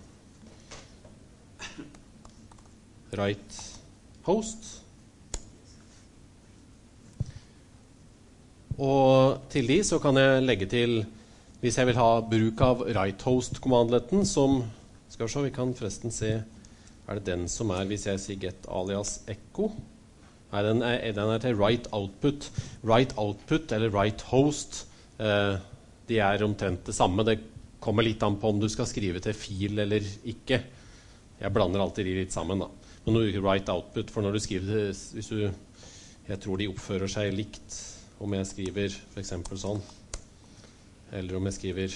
write host. Og til de så kan jeg legge til, hvis jeg vil ha bruk av write-host-kommandletten, som, skal vi se, vi kan forresten se, er det den som er, hvis jeg sier get alias echo? Nei, den er, den er til write-output. Write-output eller write-host, eh, de er omtrent det samme. Det kommer litt an på om du skal skrive til fil eller ikke. Jeg blander alltid de litt sammen da. Men nå bruker write-output, for når du skriver til, hvis du, jeg tror de oppfører seg likt, om jeg skriver for eksempel sånn, eller om jeg skriver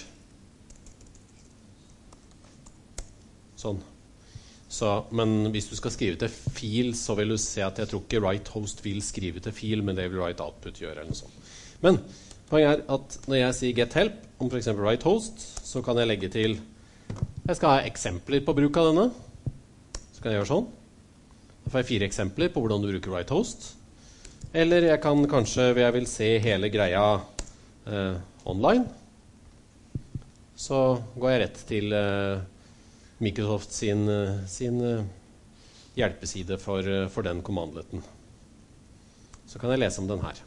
sånn. Så, men hvis du skal skrive til fil, så vil du se at jeg tror ikke write-host vil skrive til fil, men det vil write-output gjøre, eller noe sånt. Men poenget er at når jeg sier get help, om for eksempel write-host, så kan jeg legge til, jeg skal ha eksempler på bruk av denne, så kan jeg gjøre sånn. Da får jeg fire eksempler på hvordan du bruker write-host. Eller jeg kan kanskje, hvis jeg vil se hele greia eh, online, så går jeg rett til eh, Microsoft sin, sin eh, hjelpeside for, for den kommandletten. Så kan jeg lese om den her.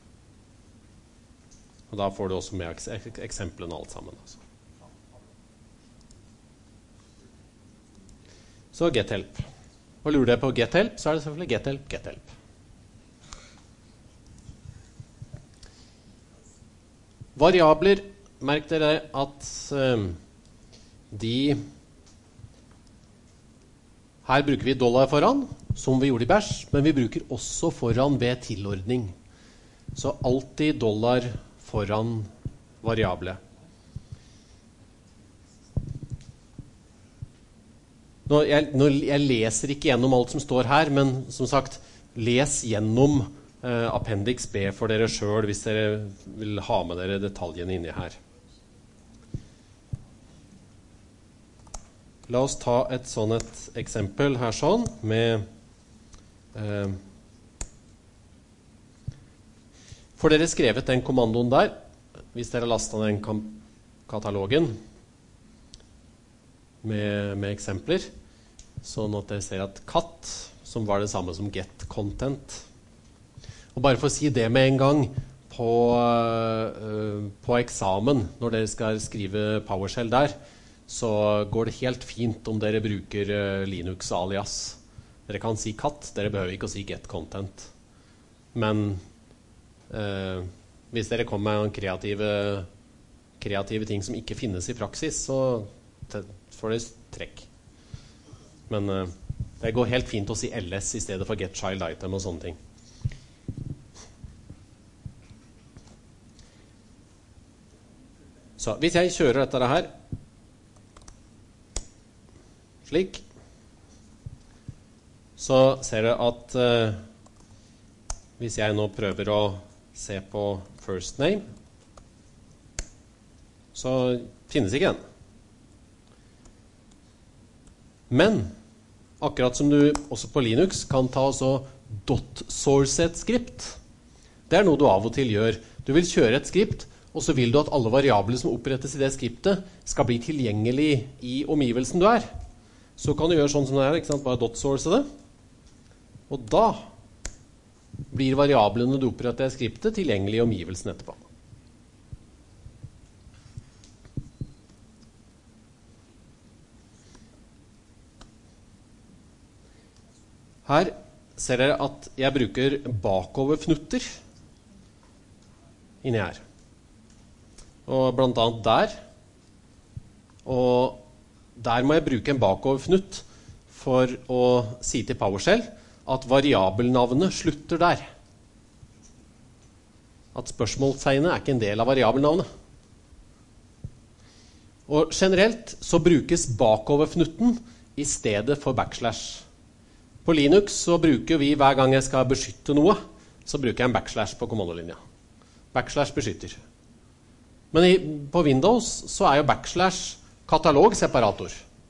Og da får du også med eks eksemplene og alt sammen. Altså. Så get help. Og lurer jeg på get help, så er det selvfølgelig get help, get help. Variabler, merk dere at um, de, her bruker vi dollar foran, som vi gjorde i bash, men vi bruker også foran ved tilordning. Så alltid dollar foran variable. Nå, jeg, nå, jeg leser ikke gjennom alt som står her, men som sagt, les gjennom Uh, Appendix B for dere selv, hvis dere vil ha med dere detaljene inni her. La oss ta et sånn et eksempel her sånn, med uh, får dere skrevet den kommandoen der, hvis dere lastet den katalogen med, med eksempler, sånn at dere ser at cat, som var det samme som get content. Og bare for å si det med en gang, på, uh, på eksamen, når dere skal skrive PowerShell der, så går det helt fint om dere bruker uh, Linux alias. Dere kan si cat, dere behøver ikke å si get content. Men uh, hvis dere kommer med kreative, kreative ting som ikke finnes i praksis, så får dere trekk. Men uh, det går helt fint å si ls i stedet for get child item og sånne ting. Så hvis jeg kjører dette her slik, så ser dere at uh, hvis jeg nå prøver å se på first name, så finnes ikke den. Men akkurat som du også på Linux kan ta også dot-source et skript. Det er noe du av og til gjør. Du vil kjøre et skript, og så vil du at alle variabler som opprettes i det skriptet skal bli tilgjengelig i omgivelsen du er. Så kan du gjøre sånn som det er, ikke sant? Bare dot-source det. Og da blir variablene du oppretter i skriptet tilgjengelig i omgivelsen etterpå. Her ser dere at jeg bruker bakoverfnutter inni her. Og blant annet der Og der må jeg bruke en bakoverfnutt for å si til PowerShell at variabelnavnet slutter der. At spørsmålstegnet er ikke en del av variabelnavnet. Og generelt så brukes bakoverfnutten i stedet for backslash. På Linux så bruker vi hver gang jeg skal beskytte noe, så bruker jeg en backslash på kommandolinja. Backslash beskytter. Men i, på Windows så er jo backslash katalogseparator.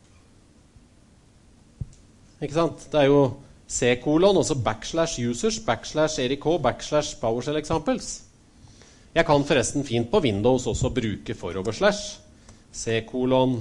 Ikke sant? Det er jo C-kolon, også backslash users, backslash E R I K, backslash PowerShell examples. Jeg kan forresten fint på Windows også bruke foroverslash. C-kolon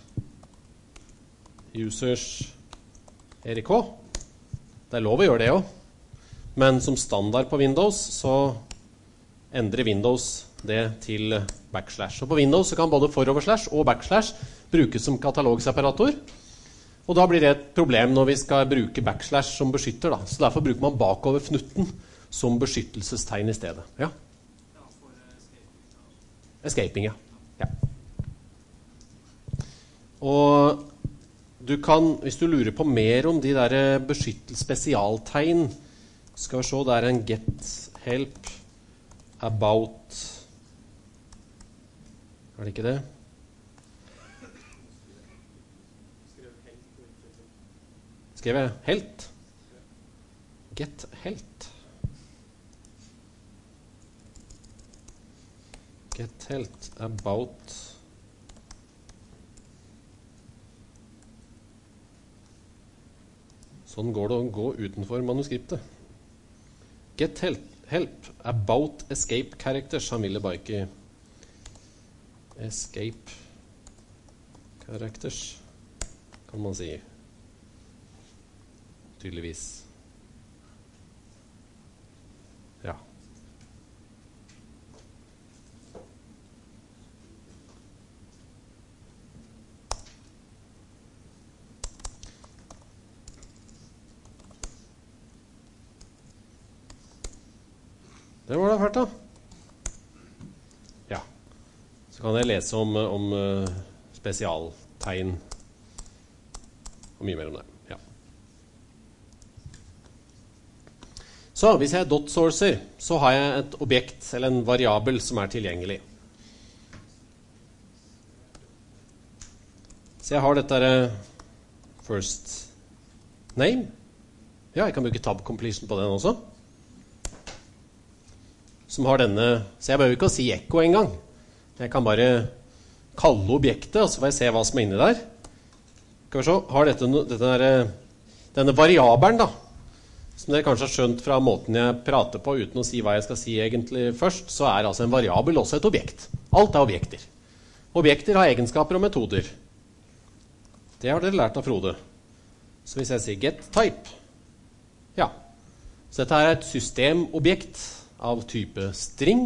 users E R I K. Det er lov å gjøre det også. Men som standard på Windows så endrer Windows det til backslash. Og på Windows så kan både foroverslash og backslash brukes som katalogseparator. Og da blir det et problem når vi skal bruke backslash som beskytter. Da. Så derfor bruker man bakover fnutten som beskyttelsestegn i stedet. Ja. Escaping, ja. Ja. Og du kan, hvis du lurer på mer om de der beskyttelsespesialtegn, skal vi se, det er en get help about, er det ikke det? Skrev jeg helt? Get helt. Get helt about Sånn går det å gå utenfor manuskriptet. Get help, help about escape characters. Han ville bare ikke escape characters, kan man si. Tydeligvis. Ja. Det var det fælt da. Ja. Så kan jeg lese om, om uh, spesialtegn og mye mer om det. Ja. Så hvis jeg dot sourcer, så har jeg et objekt eller en variabel som er tilgjengelig. Så jeg har dette uh, first name. Ja, jeg kan bruke tab completion på den også. Som har denne, så jeg behøver ikke å si echo en gang. Jeg kan bare kalle objektet, og så får jeg se hva som er inne der. Skal vi se, har dette, dette der, denne variabelen da, som dere kanskje har skjønt fra måten jeg prater på, uten å si hva jeg skal si egentlig først, så er altså en variabel også et objekt. Alt er objekter. Objekter har egenskaper og metoder. Det har dere lært av Frode. Så hvis jeg sier get type, ja. Så dette er et systemobjekt av type string.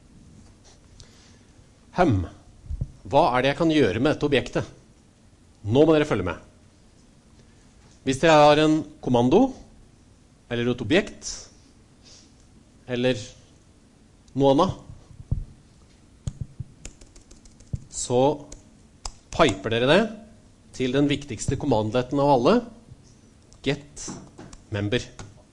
Hem. Hva er det jeg kan gjøre med dette objektet? Nå må dere følge med. Hvis dere har en kommando, eller et objekt, eller noe annet, så piper dere det til den viktigste kommandoletten av alle, get member.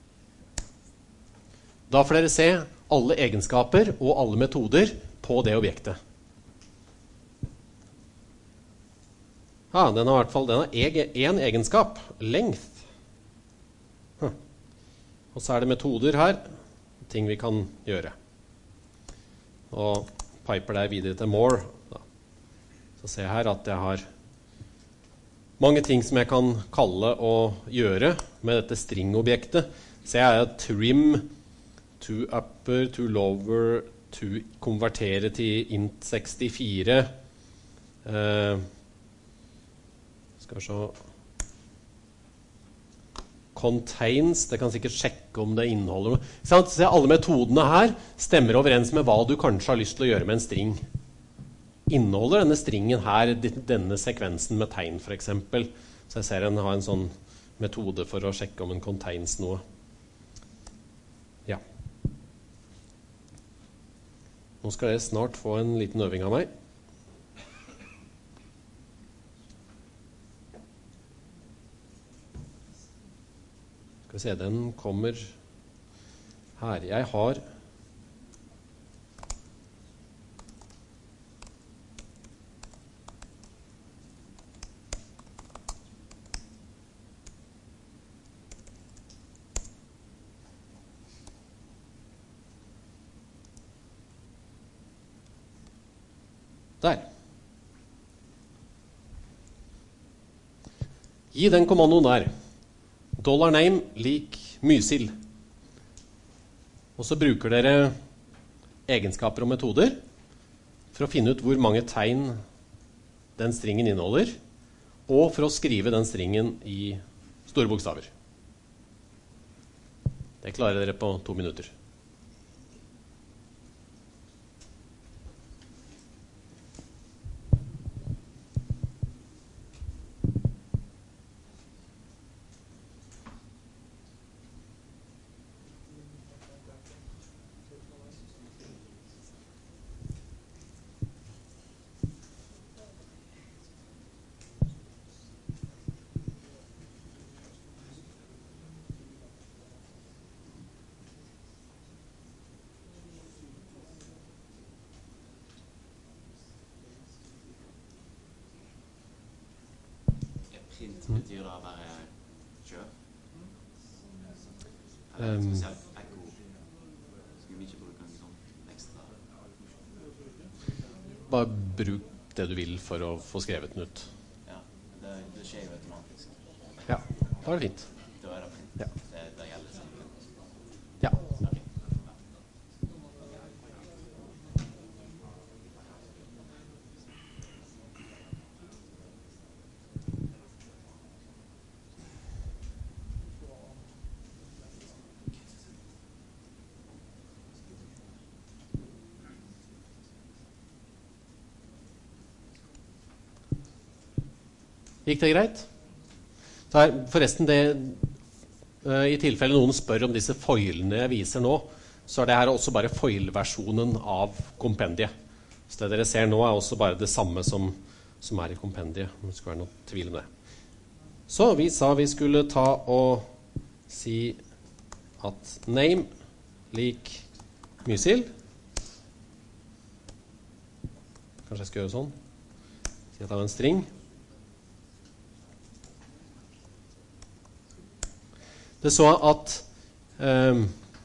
Da får dere se alle egenskaper og alle metoder på det objektet. Ja, den har i hvert fall den har en egenskap, length. Hm. Og så er det metoder her, ting vi kan gjøre. Og piper der videre til more. Da. Så ser jeg her at jeg har mange ting som jeg kan kalle og gjøre med dette string-objektet. Så jeg har trim, to upper, to lower, to konvertere til int sekstifire. Uh, skal vi se. Contains, det kan sikkert sjekke om det inneholder noe. Så alle metodene her stemmer overens med hva du kanskje har lyst til å gjøre med en string. Inneholder denne stringen her, denne sekvensen med tegn for eksempel. Så jeg ser den har en sånn metode for å sjekke om en contains noe. Ja. Nå skal dere snart få en liten øving av meg. Skal vi se, den kommer her. Jeg har der. Gi den kommandoen der. Dollar name lik mysil. Og så bruker dere egenskaper og metoder for å finne ut hvor mange tegn den stringen inneholder, og for å skrive den stringen i store bokstaver. Det klarer dere på to minutter. Print betyr da bare kjør? Eller Um, spesielt ekko. Skal vi ikke bruke en sånn ekstra? Bare bruk det du vil for å få skrevet den ut. Ja, det, det skjer jo automatisk. Ja, da er det fint. Da er det fint. Ja. Det, det gjelder sånn. Ja. Ok. Gikk det greit? Så her, forresten, det, uh, i tilfelle noen spør om disse foilene jeg viser nå, så er det her også bare foil-versjonen av kompendiet. Så det dere ser nå er også bare det samme som, som er i kompendiet. Det skal være noe tvil om det. Så vi sa vi skulle ta og si at name lik mysil. Kanskje jeg skal gjøre sånn. Si at jeg har en string. Det så at um,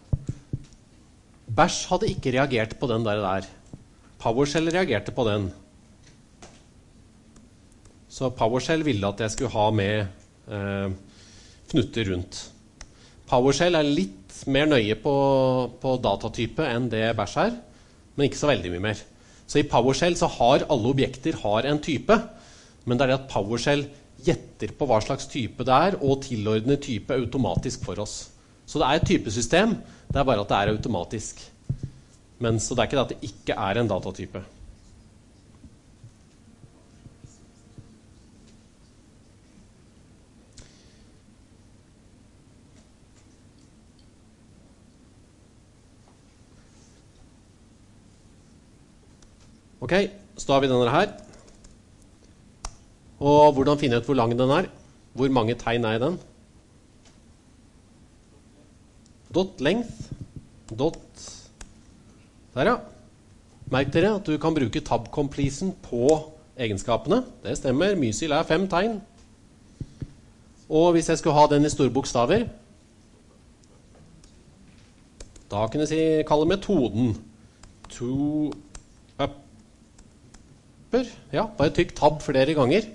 Bash hadde ikke reagert på den der der. PowerShell reagerte på den. Så PowerShell ville at jeg skulle ha med uh, fnutter rundt. PowerShell er litt mer nøye på, på datatype enn det Bash er, men ikke så veldig mye mer. Så i PowerShell så har alle objekter har en type, men det er det at PowerShell gjetter på hva slags type det er, og tilordner type automatisk for oss. Så det er et typesystem, det er bare at det er automatisk. Men så det er ikke det at det ikke er en datatype. Ok, så da har vi denne her. Og hvordan finne ut hvor lang den er? Hvor mange tegn er i den? Dot length. Dot. Der, ja. Merk dere at du kan bruke tab completion på egenskapene. Det stemmer. Mysil er fem tegn. Og hvis jeg skulle ha den i store bokstaver, da kunne jeg si, kalle metoden to upper. Ja, bare trykk tab flere ganger.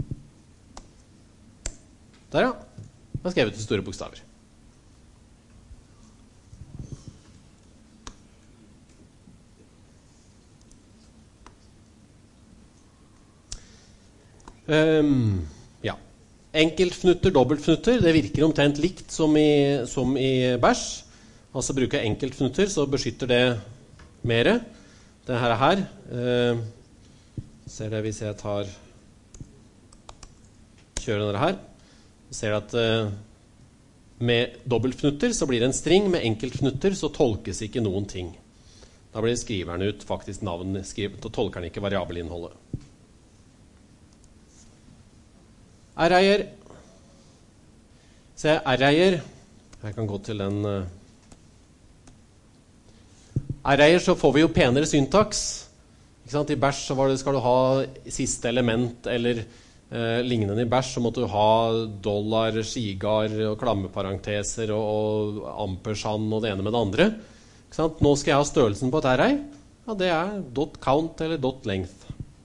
Der, ja. Jeg har skrevet i store bokstaver. Um, ja. Enkeltfnutter, dobbeltfnutter, det virker omtrent likt som i, som i Bash. Altså bruker jeg enkeltfnutter, så beskytter det mere. Det her er her. Uh, ser det hvis jeg tar kjører denne her. Ser at uh, med dobbeltfnutter så blir det en string, med enkeltfnutter så tolkes ikke noen ting. Da blir skriveren ut faktisk navnet skrevet, og tolker den ikke variabelinnholdet. R-eier. Se, R-eier, Jeg kan gå til den uh, arrayer, så får vi jo penere syntaks. Ikke sant? I bash så var det, skal du ha siste element eller uh, lignende i bash, så måtte du ha dollar, skigar og klammeparenteser og, og ampersand og det ene med det andre. Ikke sant? Nå skal jeg ha størrelsen på et array. Ja, det er dot count eller dot length.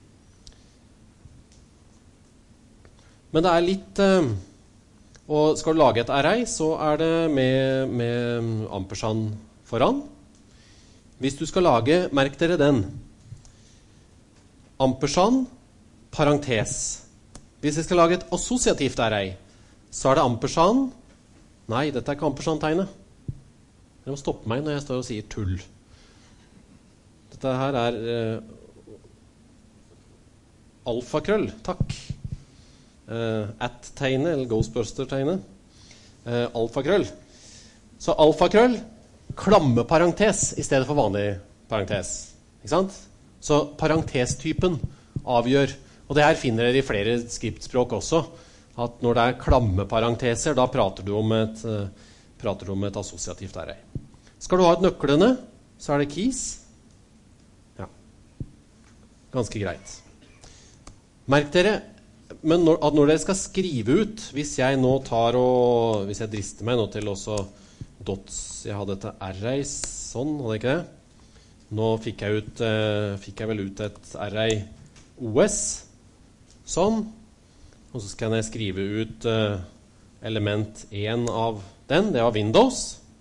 Men det er litt uh, og skal du lage et array, så er det med, med ampersand foran. Hvis du skal lage, merk dere den. Ampersand, parentes. Hvis jeg skal lage et assosiativt array, så er det ampersand. Nei, dette er ikke ampersand-tegnet. Dere må stoppe meg når jeg står og sier tull. Dette her er uh, alfakrøll, takk. Uh, at-tegnet, eller Ghostbuster-tegnet. Uh, alfakrøll. Så alfakrøll, klammeparentes i stedet for vanlig parentes. Ikke sant? Så parentestypen avgjør. Og det her finner dere i flere skriptspråk også. At når det er klammeparenteser, da prater du om et, uh, prater du om et assosiativt array. Skal du ha et nøklene, så er det keys. Ja. Ganske greit. Merk dere, men når, at når dere skal skrive ut, hvis jeg nå tar og, hvis jeg drister meg nå til også dots, jeg hadde dette array, sånn, hadde jeg ikke det? Nå fikk jeg, ut, eh, fikk jeg vel ut et array O S, sånn, og så skal jeg skrive ut eh, element én av den, det var Windows.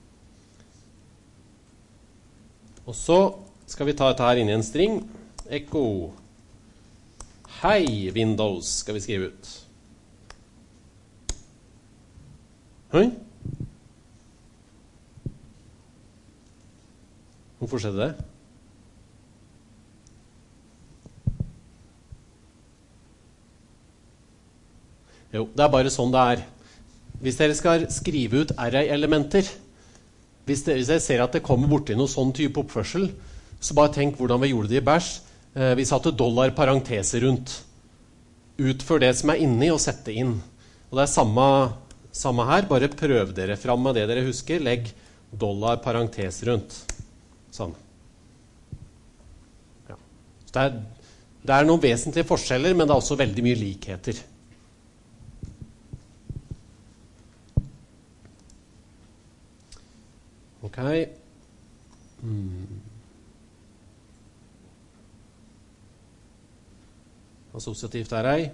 Og så skal vi ta dette her inn i en string, echo. Hei, Windows, skal vi skrive ut. Oi? Hvorfor skjedde det? Jo, det er bare sånn det er. Hvis dere skal skrive ut array-elementer, hvis dere, hvis dere ser at det kommer borti noe sånn type oppførsel, så bare tenk hvordan vi gjorde det i bash. Vi satte dollar parenteser rundt. Utfør det som er inni og sette inn. Og det er samme, samme her, bare prøv dere fram med det dere husker. Legg dollar parenteser rundt. Sånn. Ja. Så det, er, det er noen vesentlige forskjeller, men det er også veldig mye likheter. Ok. Hmm. Assosiativt array.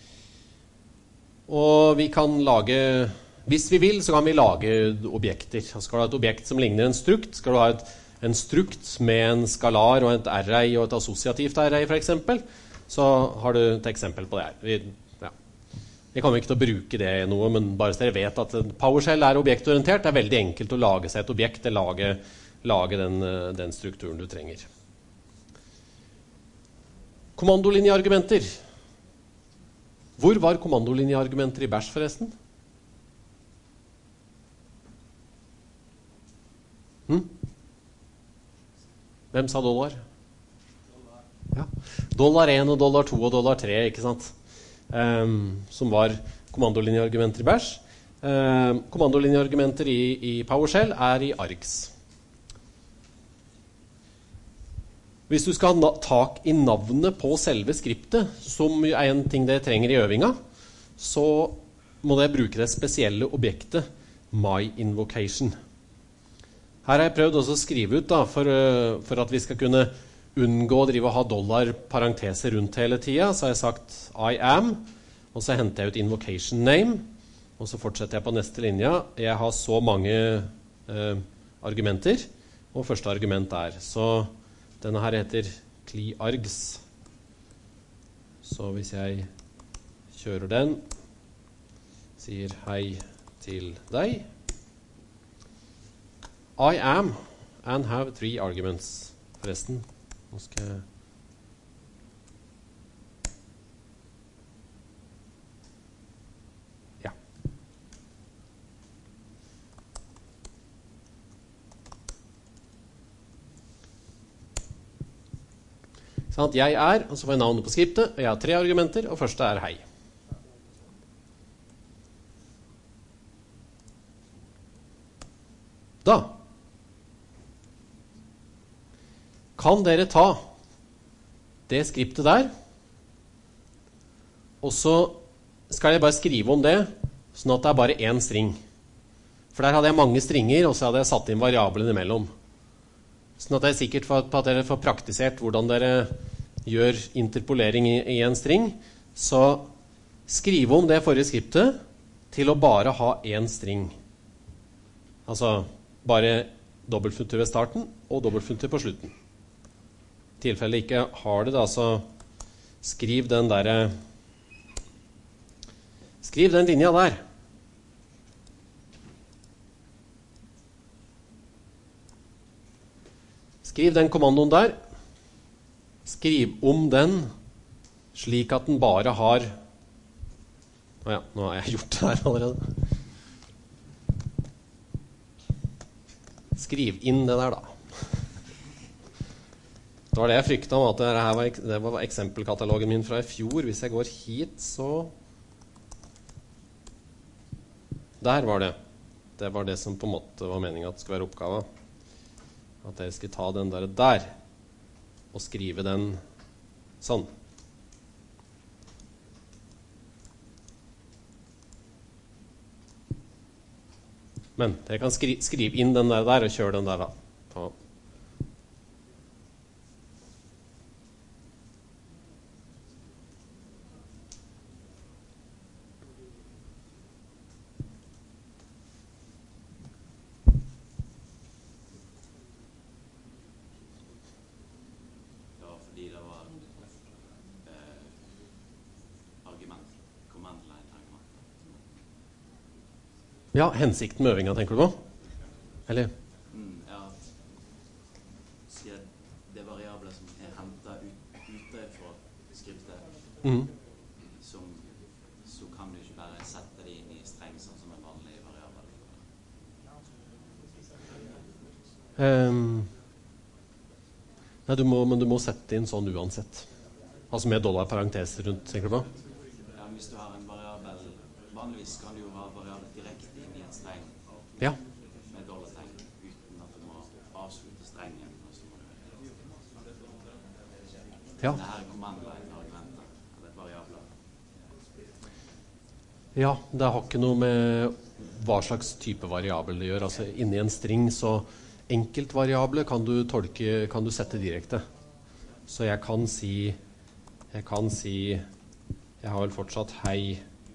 Og vi kan lage, hvis vi vil, så kan vi lage objekter. Skal du ha et objekt som ligner en strukt, skal du ha et, en strukt med en skalar og et array og et assosiativt array for eksempel, så har du et eksempel på det her. Vi, ja. vi kommer ikke til å bruke det i noe, men bare så dere vet at PowerShell er objektorientert. Det er veldig enkelt å lage seg et objekt, eller lage, lage den, den strukturen du trenger. Kommandolinjeargumenter. Hvor var kommandolinjeargumenter i bash forresten? Hm? Hvem sa dollar? Ja. Dollar én og dollar to og dollar tre, ikke sant? Um, som var kommandolinjeargumenter i bash. Um, kommandolinjeargumenter i, i PowerShell er i args. Hvis du skal ha tak i navnet på selve skriptet, som er en ting dere trenger i øvinga, så må dere bruke det spesielle objektet myInvocation. Her har jeg prøvd også å skrive ut da, for, for at vi skal kunne unngå å drive og ha dollar parenteser rundt hele tiden. Så har jeg sagt I am, og så henter jeg ut invocation name, og så fortsetter jeg på neste linje. Jeg har så mange eh, argumenter, og første argument er så denne her heter cleargs. Så hvis jeg kjører den, sier hei til deg. I am and have three arguments. Forresten, nå skal jeg... Ja. Sånn at jeg er, og så får jeg navnet på skriptet, og jeg har tre argumenter, og første er hei. Da kan dere ta det skriptet der, og så skal jeg bare skrive om det, sånn at det er bare én string. For der hadde jeg mange stringer, og så hadde jeg satt inn variablen imellom. Sånn at det er sikkert for at dere får praktisert hvordan dere gjør interpolering i, i en string, så skrive om det forrige skriptet til å bare ha én string. Altså bare dobbeltfunktur ved starten og dobbeltfunktur på slutten. I tilfelle ikke har det da, så skriv den der, skriv den linja der. Skriv den kommandoen der. Skriv om den slik at den bare har... Å ja, nå har jeg gjort det her allerede. Skriv inn det der da. Det var det jeg fryktet om, at det her var, det var eksempelkatalogen min fra i fjor. Hvis jeg går hit, så... Der var det. Det var det som på en måte var meningen at det skulle være oppgave. At dere skulle ta den der der, og skrive den sånn. Men dere kan skri skrive inn den der der, og kjøre den der da. På. Ja, hensikten med øvinga, tenker du på? Eller? Mm, ja, siden det er variabler som er hentet ut, ute fra skriptet, Mm. som, så kan du ikke bare sette det inn i streng sånn som en vanlig variabel. Um, nei, du må, men du må sette inn sånn uansett. Altså med dollar parenteser rundt, tenker du på? Ja, hvis du har en variabel, vanligvis kan du jo ha variabel direkte inn i en streng. Ja. Med dollartegn, uten at du må avslutte strengen. Og så må du... Ja. Det her er command-line-argumenter, eller variabler. Ja, det har ikke noe med hva slags type variabel det gjør. Altså, inni en string så enkeltvariable kan du tolke, kan du sette direkte. Så jeg kan si, jeg kan si, jeg har vel fortsatt hei,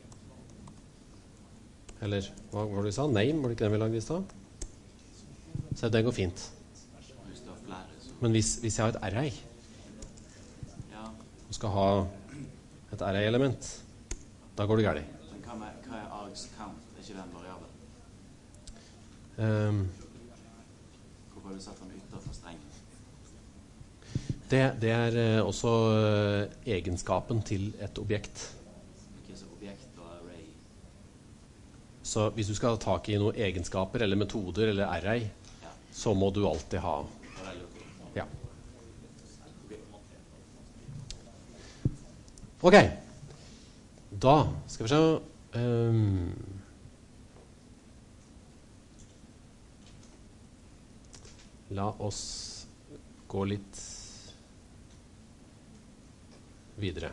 eller hva var det vi sa? Name, var det ikke den vi lagde i sted? Så det går fint. Hvis du har flere, så... Men hvis, hvis jeg har et array, Ja. og skal ha et array-element, da går det galt. Men hva, med, hva er args count? Er ikke det en variabel? Um, Hvorfor har du satt den utenfor strengen? det, det er eh, også eh, egenskapen til et objekt. Hvilke er objekt og array? Så hvis du skal ha tak i noen egenskaper eller metoder eller array, Ja. så må du alltid ha... Det er lukket. Ja. Ok. Da skal vi se... Um, la oss gå litt videre.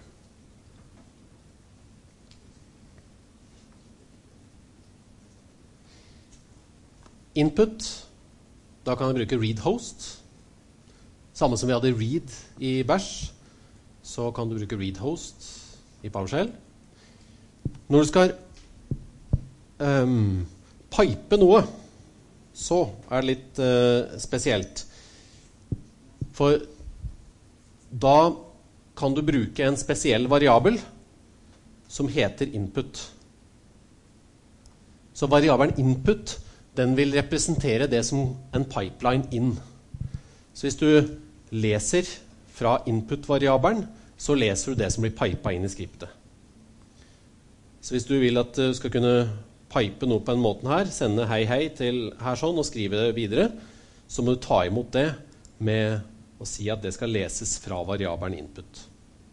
Input, da kan jeg bruke read host. Samme som vi hadde read i bash, så kan du bruke read host i PowerShell. Når du skal um, pipe noe, så er det litt uh, spesielt. For da kan du bruke en spesiell variabel som heter input. Så variabelen input, den vil representere det som en pipeline inn. Så hvis du leser fra input-variabelen, så leser du det som blir pipet inn i skriptet. Så hvis du vil at du skal kunne pipe noe på en måte her, sende hei hei til her sånn og skrive det videre, så må du ta imot det med å si at det skal leses fra variabelen input.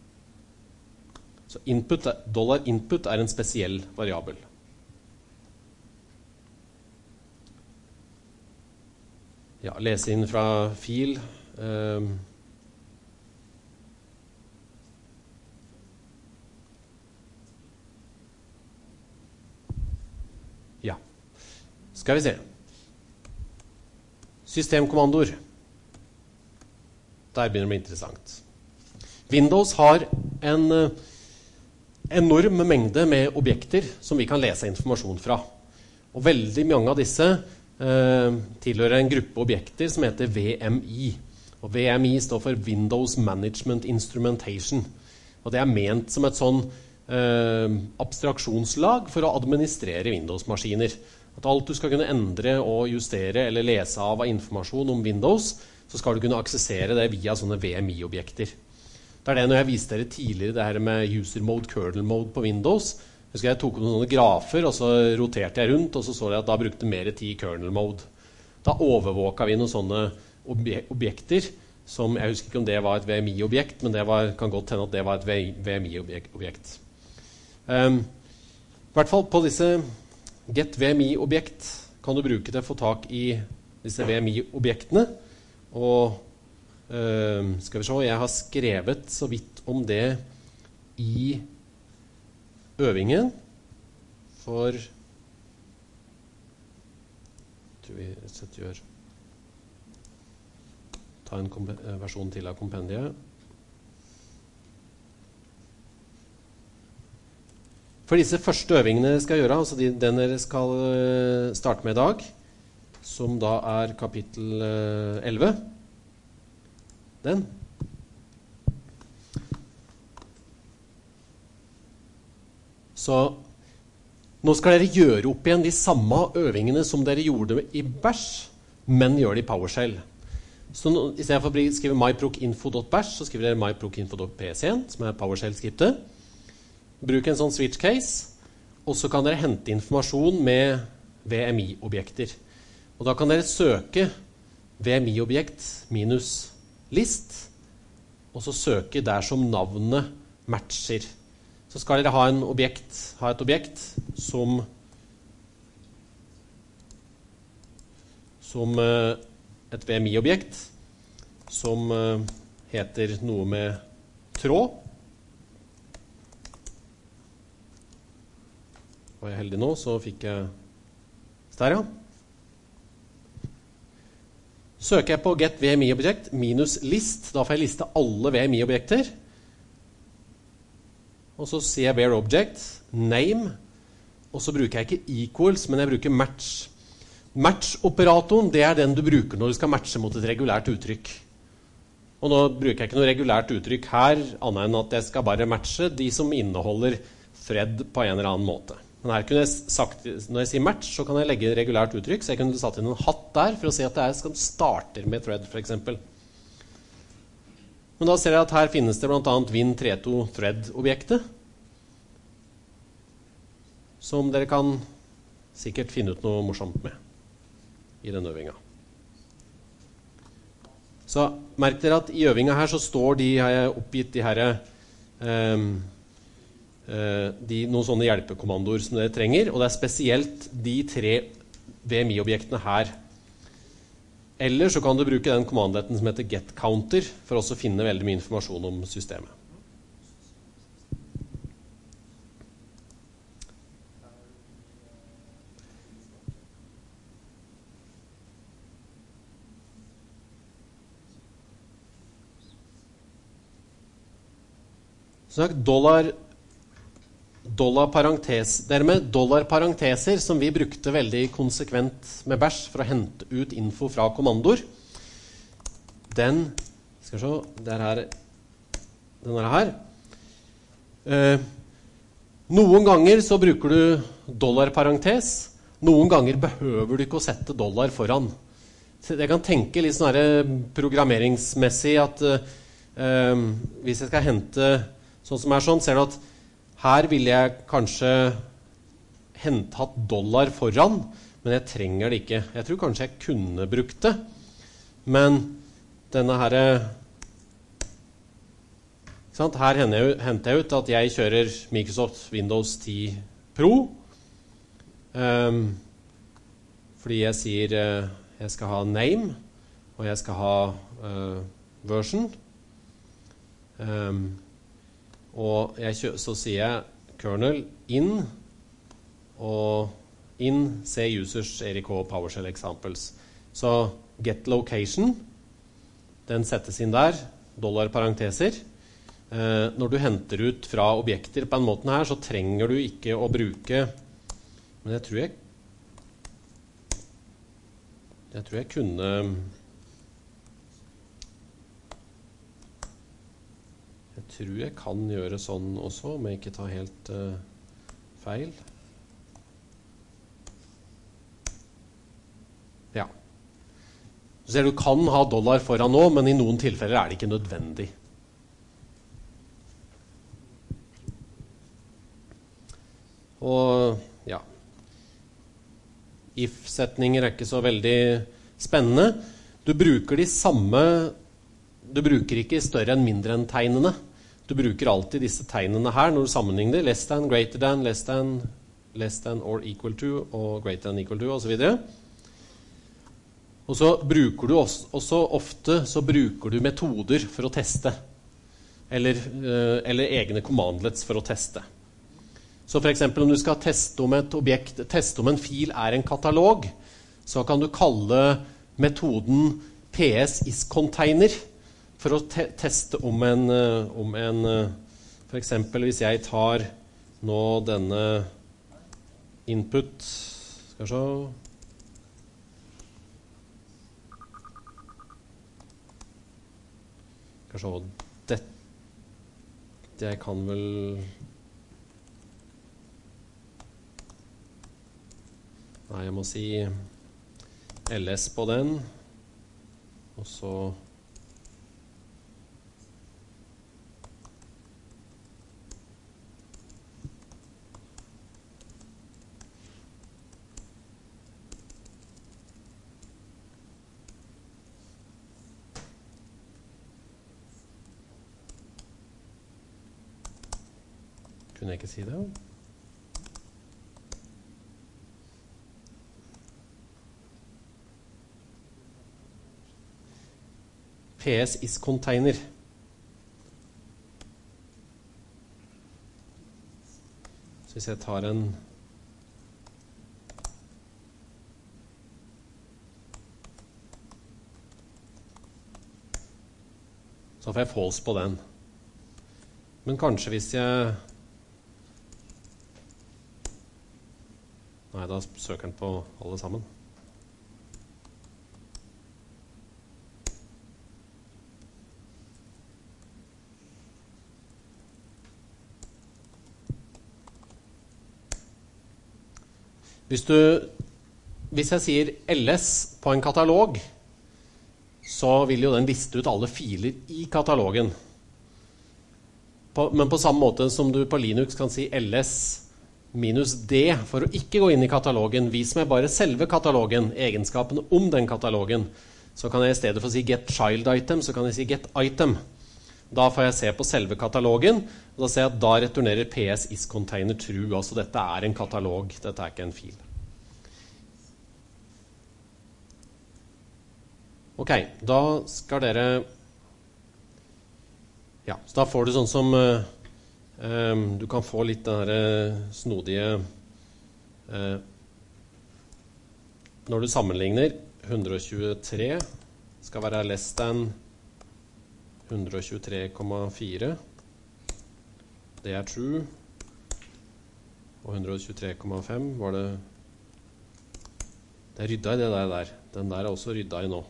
Så input, dollar input er en spesiell variabel. ja, lese inn fra fil. Um, ja. Skal vi se. Systemkommandoer. Der begynner det å bli interessant. Windows har en uh, enorm mengde med objekter som vi kan lese informasjon fra. Og veldig mange av disse uh, tilhører en gruppe objekter som heter V M I. Og V M I står for Windows Management Instrumentation. Og det er ment som et sånn uh, abstraksjonslag for å administrere Windows-maskiner. At alt du skal kunne endre og justere eller lese av av informasjon om Windows, så skal du kunne aksessere det via sånne V M I-objekter. Det er det når jeg viste dere tidligere det her med user mode, kernel mode på Windows. Jeg husker jeg tok noen sånne grafer, og så roterte jeg rundt, og så så jeg at da brukte mer tid i kernel mode. Da overvåket vi noen sånne objekter, som jeg husker ikke om det var et V M I-objekt, men det var, kan godt hende at det var et V M I-objekt. Um, I hvert fall på disse get V M I-objekt kan du bruke til å få tak i disse V M I-objektene, og Uh, skal vi se, jeg har skrevet så vidt om det i øvingen for tror vi rett og slett gjør ta en versjon til av kompendiet. For disse første øvingene jeg skal gjøre, altså de, den dere skal starte med i dag, som da er kapittel elleve, den. Så nå skal dere gjøre opp igjen de samme øvingene som dere gjorde i bash, men gjør det i PowerShell. Så nå, i stedet for å skrive myprocinfo.bash, så skriver dere myprocinfo.pcn, som er PowerShell-skriptet. Bruk en sånn switch case, og så kan dere hente informasjon med V M I-objekter. Og da kan dere søke V M I-objekt minus list, og så søke der som navnet matcher. Så skal dere ha, en objekt, ha et objekt som, som uh, et V M I-objekt som uh, heter noe med tråd. Var jeg heldig nå, så fikk jeg der, ja. Søker jeg på get V M I-objekt minus list, da får jeg liste alle V M I-objekter. Og så sier jeg where object, name, og så bruker jeg ikke equals, men jeg bruker match. Match-operatoren, det er den du bruker når du skal matche mot et regulært uttrykk. Og nå bruker jeg ikke noe regulært uttrykk her, annet enn at jeg skal bare matche de som inneholder thread på en eller annen måte. Men her kunne jeg sagt, når jeg sier match, så kan jeg legge regulært uttrykk, så jeg kunne satt inn en hatt der for å se at det er, starter med thread, for eksempel. Men da ser jeg at her finnes det blant annet win tre to thread-objektet, som dere kan sikkert finne ut noe morsomt med i denne øvinga. Så merk dere at i øvinga her så står de, har jeg oppgitt de her um, De, noen sånne hjelpekommandoer som dere trenger, og det er spesielt de tre V M I-objektene her. Eller så kan du bruke den kommandletten som heter getCounter for også å finne veldig mye informasjon om systemet. Så dollar dollarparentes, dermed dollarparenteser som vi brukte veldig konsekvent med bash for å hente ut info fra kommandoer. Den, skal vi se, det er her, den er her. Eh, noen ganger så bruker du dollarparentes, noen ganger behøver du ikke å sette dollar foran. Så jeg kan tenke litt sånn her programmeringsmessig at eh, hvis jeg skal hente sånn som er sånn, ser du at her vil jeg kanskje hente hatt dollar foran, men jeg trenger det ikke. Jeg tror kanskje jeg kunne brukt det, men denne her, sant? Her henter jeg ut at jeg kjører Microsoft Windows ti Pro, um, fordi jeg sier uh, jeg skal ha name, og jeg skal ha uh, version. Um, og jeg, så sier jeg kernel in, og in C users E R I K PowerShell examples. Så get location, den settes inn der, dollar parenteser. Uh, når du henter ut fra objekter på en måte her, så trenger du ikke å bruke, men jeg tror jeg jeg tror jeg kunne jeg tror jeg kan gjøre sånn også, men ikke ta helt uh, feil. Ja. Så ser du, du kan ha dollar foran nå, men i noen tilfeller er det ikke nødvendig. Og ja, if-setninger er ikke så veldig spennende. Du bruker de samme, du bruker ikke større enn mindre enn tegnene. Du bruker alltid disse tegnene her når du sammenligner less than, greater than, less than, less than or equal to, og greater than equal to, og så videre. Og så bruker du også, også ofte så bruker du metoder for å teste, eller, eller egne commandlets for å teste. Så for eksempel om du skal teste om et objekt, teste om en fil er en katalog, så kan du kalle metoden P S is container for å te teste om en, om en, for eksempel hvis jeg tar nå denne input, skal vi se, skal vi se, det, jeg kan vel Nei, jeg må si L S på den, og så kunne jeg ikke si det? P S is container. Så hvis jeg tar en så får jeg false på den. Men kanskje hvis jeg Nei, da søker den på alle sammen. Hvis, du, hvis jeg sier L S på en katalog, så vil jo den liste ut alle filer i katalogen. På, men på samme måte som du på Linux kan si L S minus D for å ikke gå inn i katalogen, vis meg bare selve katalogen, egenskapene om den katalogen. Så kan jeg i stedet for å si get child item, så kan jeg si get item. Da får jeg se på selve katalogen, og da ser jeg at da returnerer P S is container true, altså dette er en katalog, dette er ikke en fil. Ok, da skal dere, ja, så da får du sånn som, uh, um, du kan få litt den her snodige, uh, når du sammenligner, one hundred twenty-three skal være less than one hundred twenty-three komma four, det er true, og one hundred twenty-three komma five var det, det er rydda i det der der, den der er også rydda i nå.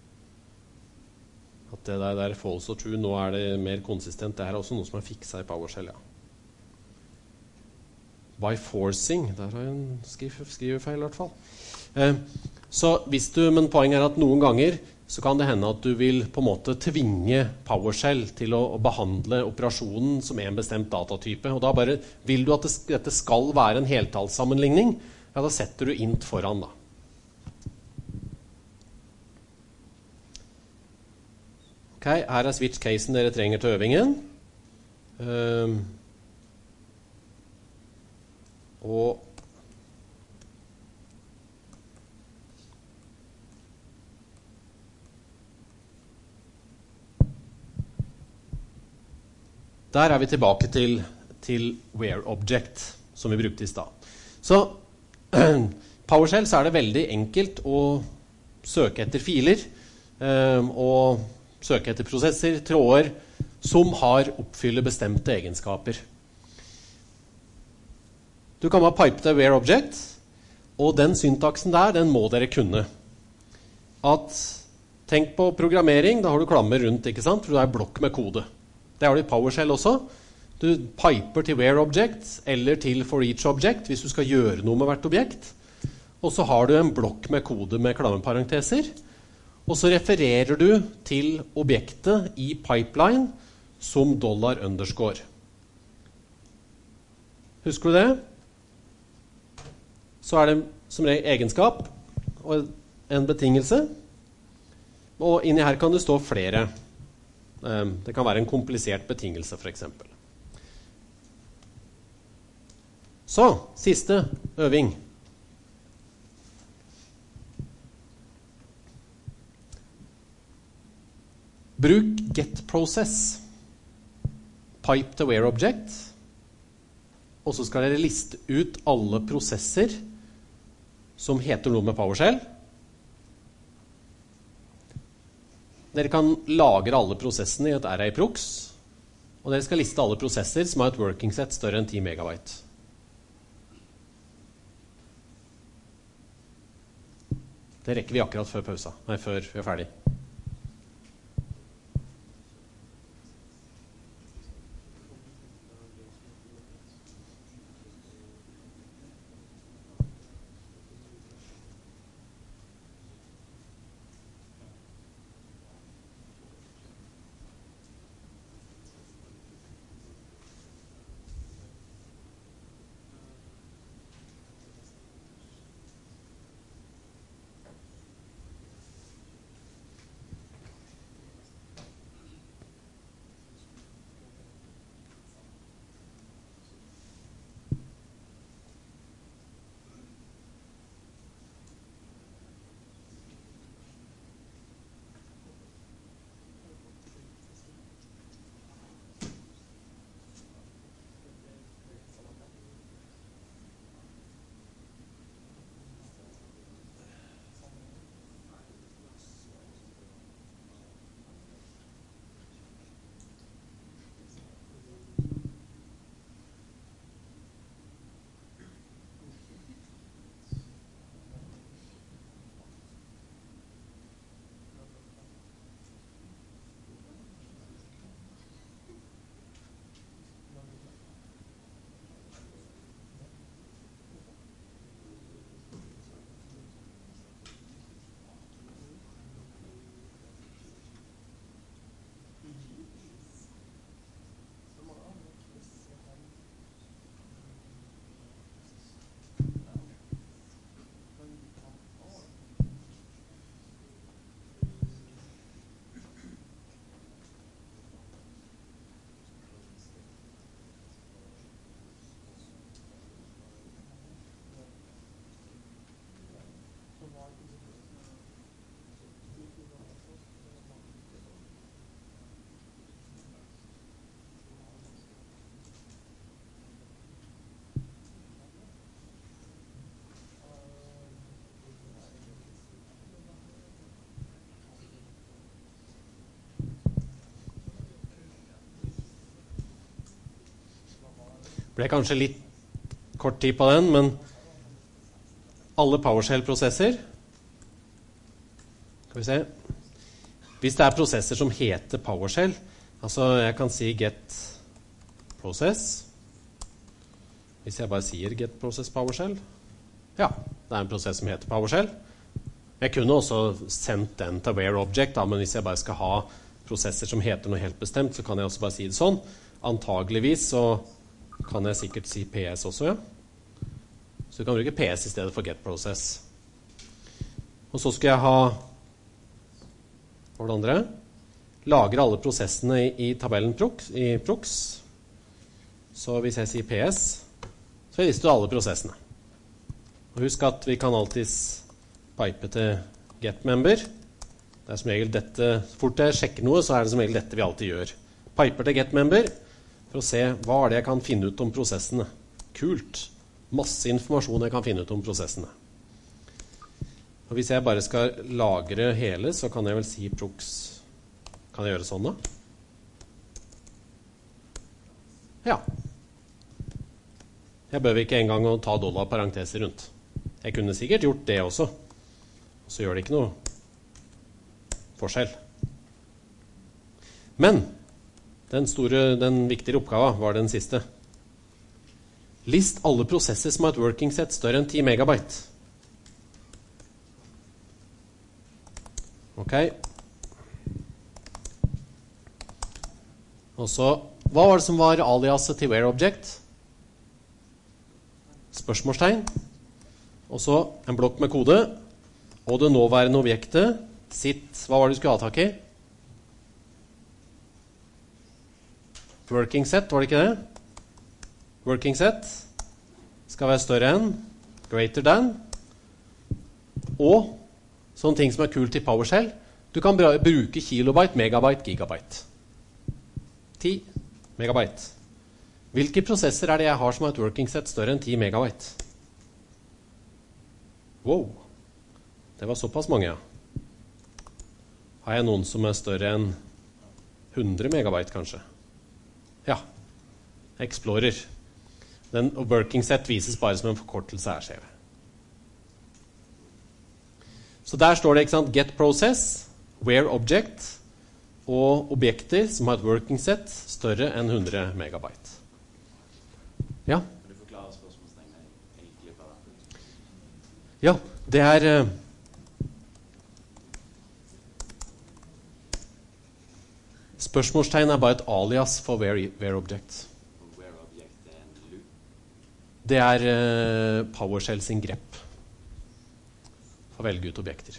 At det der, der false og true, nå er det mer konsistent, det her er også noe som er fikset i PowerShell, ja. By forcing, der har jeg en skriv, skrivefeil i hvert fall. Eh, så hvis du, men poenget er at noen ganger så kan det hende at du vil på en måte tvinge PowerShell til å, å behandle operasjonen som en bestemt datatype, og da bare, vil du at det, dette skal være en heltallssammenligning, ja, da setter du int foran da. Ok, her er switch-casen dere trenger til øvingen. Um, og der er vi tilbake til, til where object, som vi brukte i stad. Så PowerShell så er det veldig enkelt å søke etter filer, eh, og søke etter prosesser, tråder, som har oppfyller bestemte egenskaper. Du kan bare pipe til where object, og den syntaksen der, den må dere kunne. At, tenk på programmering, da har du klammer rundt, ikke sant? For det er blokk med kode. Det har du i PowerShell også. Du piper til where object, eller til for each object, hvis du skal gjøre noe med hvert objekt. Og så har du en blokk med kode med klammeparenteser, og så refererer du til objektet i pipeline som dollar underscore. Husker du det? Så er det som egenskap og en betingelse. Og inni her kan det stå flere. Det kan være en komplisert betingelse, for eksempel. Så, siste øving. Bruk getProcess. Pipe to where object. Og så skal dere liste ut alle prosesser som heter noe med PowerShell. Dere kan lagre alle prosessene i et array prox, og dere skal liste alle prosesser som har et working set større enn ti megabyte. Det rekker vi akkurat før pausa, nei, før vi er ferdig. Det ble kanskje litt kort tid på den, men alle PowerShell-prosesser, skal vi se, hvis det er prosesser som heter PowerShell, altså jeg kan si get process, hvis jeg bare sier get process PowerShell, ja, det er en prosess som heter PowerShell. Jeg kunne også sendt den til where object, da, men hvis jeg bare skal ha prosesser som heter noe helt bestemt, så kan jeg også bare si det sånn. Antageligvis så kan jeg sikkert si P S også, ja. Så du kan bruke P S i stedet for getProcess. Og så skal jeg ha, for det andre, lagre alle prosessene i, i tabellen prox, i prox. Så hvis jeg sier P S, så lister du alle prosessene. Og husk at vi kan alltid pipe til getMember. Det er som regel dette, fort jeg sjekker noe, så er det som regel dette vi alltid gjør. Piper til getMember, for å se hva er det jeg kan finne ut om prosessene. Kult. Masse informasjon jeg kan finne ut om prosessene. Og hvis jeg bare skal lagre hele, så kan jeg vel si prox. Kan jeg gjøre sånn da? Ja. Jeg behøver ikke engang å ta dollar parenteser rundt. Jeg kunne sikkert gjort det også. Og så gjør det ikke noe forskjell. Men den, store, den viktigere oppgaven var den siste. List alle prosesser som har et working set større enn ti megabyte. Ok. Og så, hva var det som var aliaset til where-object? Spørsmålstegn. Og så en blokk med kode. Og det nåværende objektet, sitt, hva var det du skulle ha tak i? Working set, var det ikke det? Working set skal være større enn, greater than, og sånne ting som er kult i PowerShell. Du kan bruke kilobyte, megabyte, gigabyte. ti megabyte. Hvilke prosesser er det jeg har som har et working set større enn ti megabyte? Wow, det var såpass mange, ja. Har jeg noen som er større enn hundre megabyte, kanskje? Ja, Explorer. Den working set vises bare som en forkortelse her, ser vi. Så der står det, ikke sant, get process, where object, og objekter som har et working set større enn hundre megabyte. Ja? Kan du forklare spørsmålstegnet i klippet? Ja, det er... Uh, spørsmålstegn er bare et alias for where, where object. Where object er en loop? Det er uh, PowerShell sin grep. For å velge ut objekter.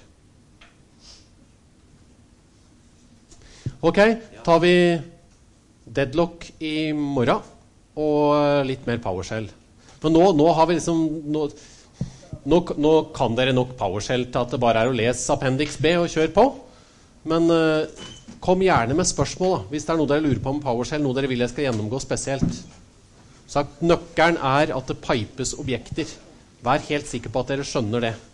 Ok, tar vi deadlock i morgen, og litt mer PowerShell. Men nå, nå har vi liksom... Nå, nå, nå kan dere nok PowerShell til at det bare er å lese Appendix B og kjøre på. Men uh, kom gjerne med spørsmål da, hvis det er noe dere lurer på om PowerShell, noe dere vil jeg skal gjennomgå spesielt. Så nøkkelen er at det pipes objekter. Vær helt sikker på at dere skjønner det.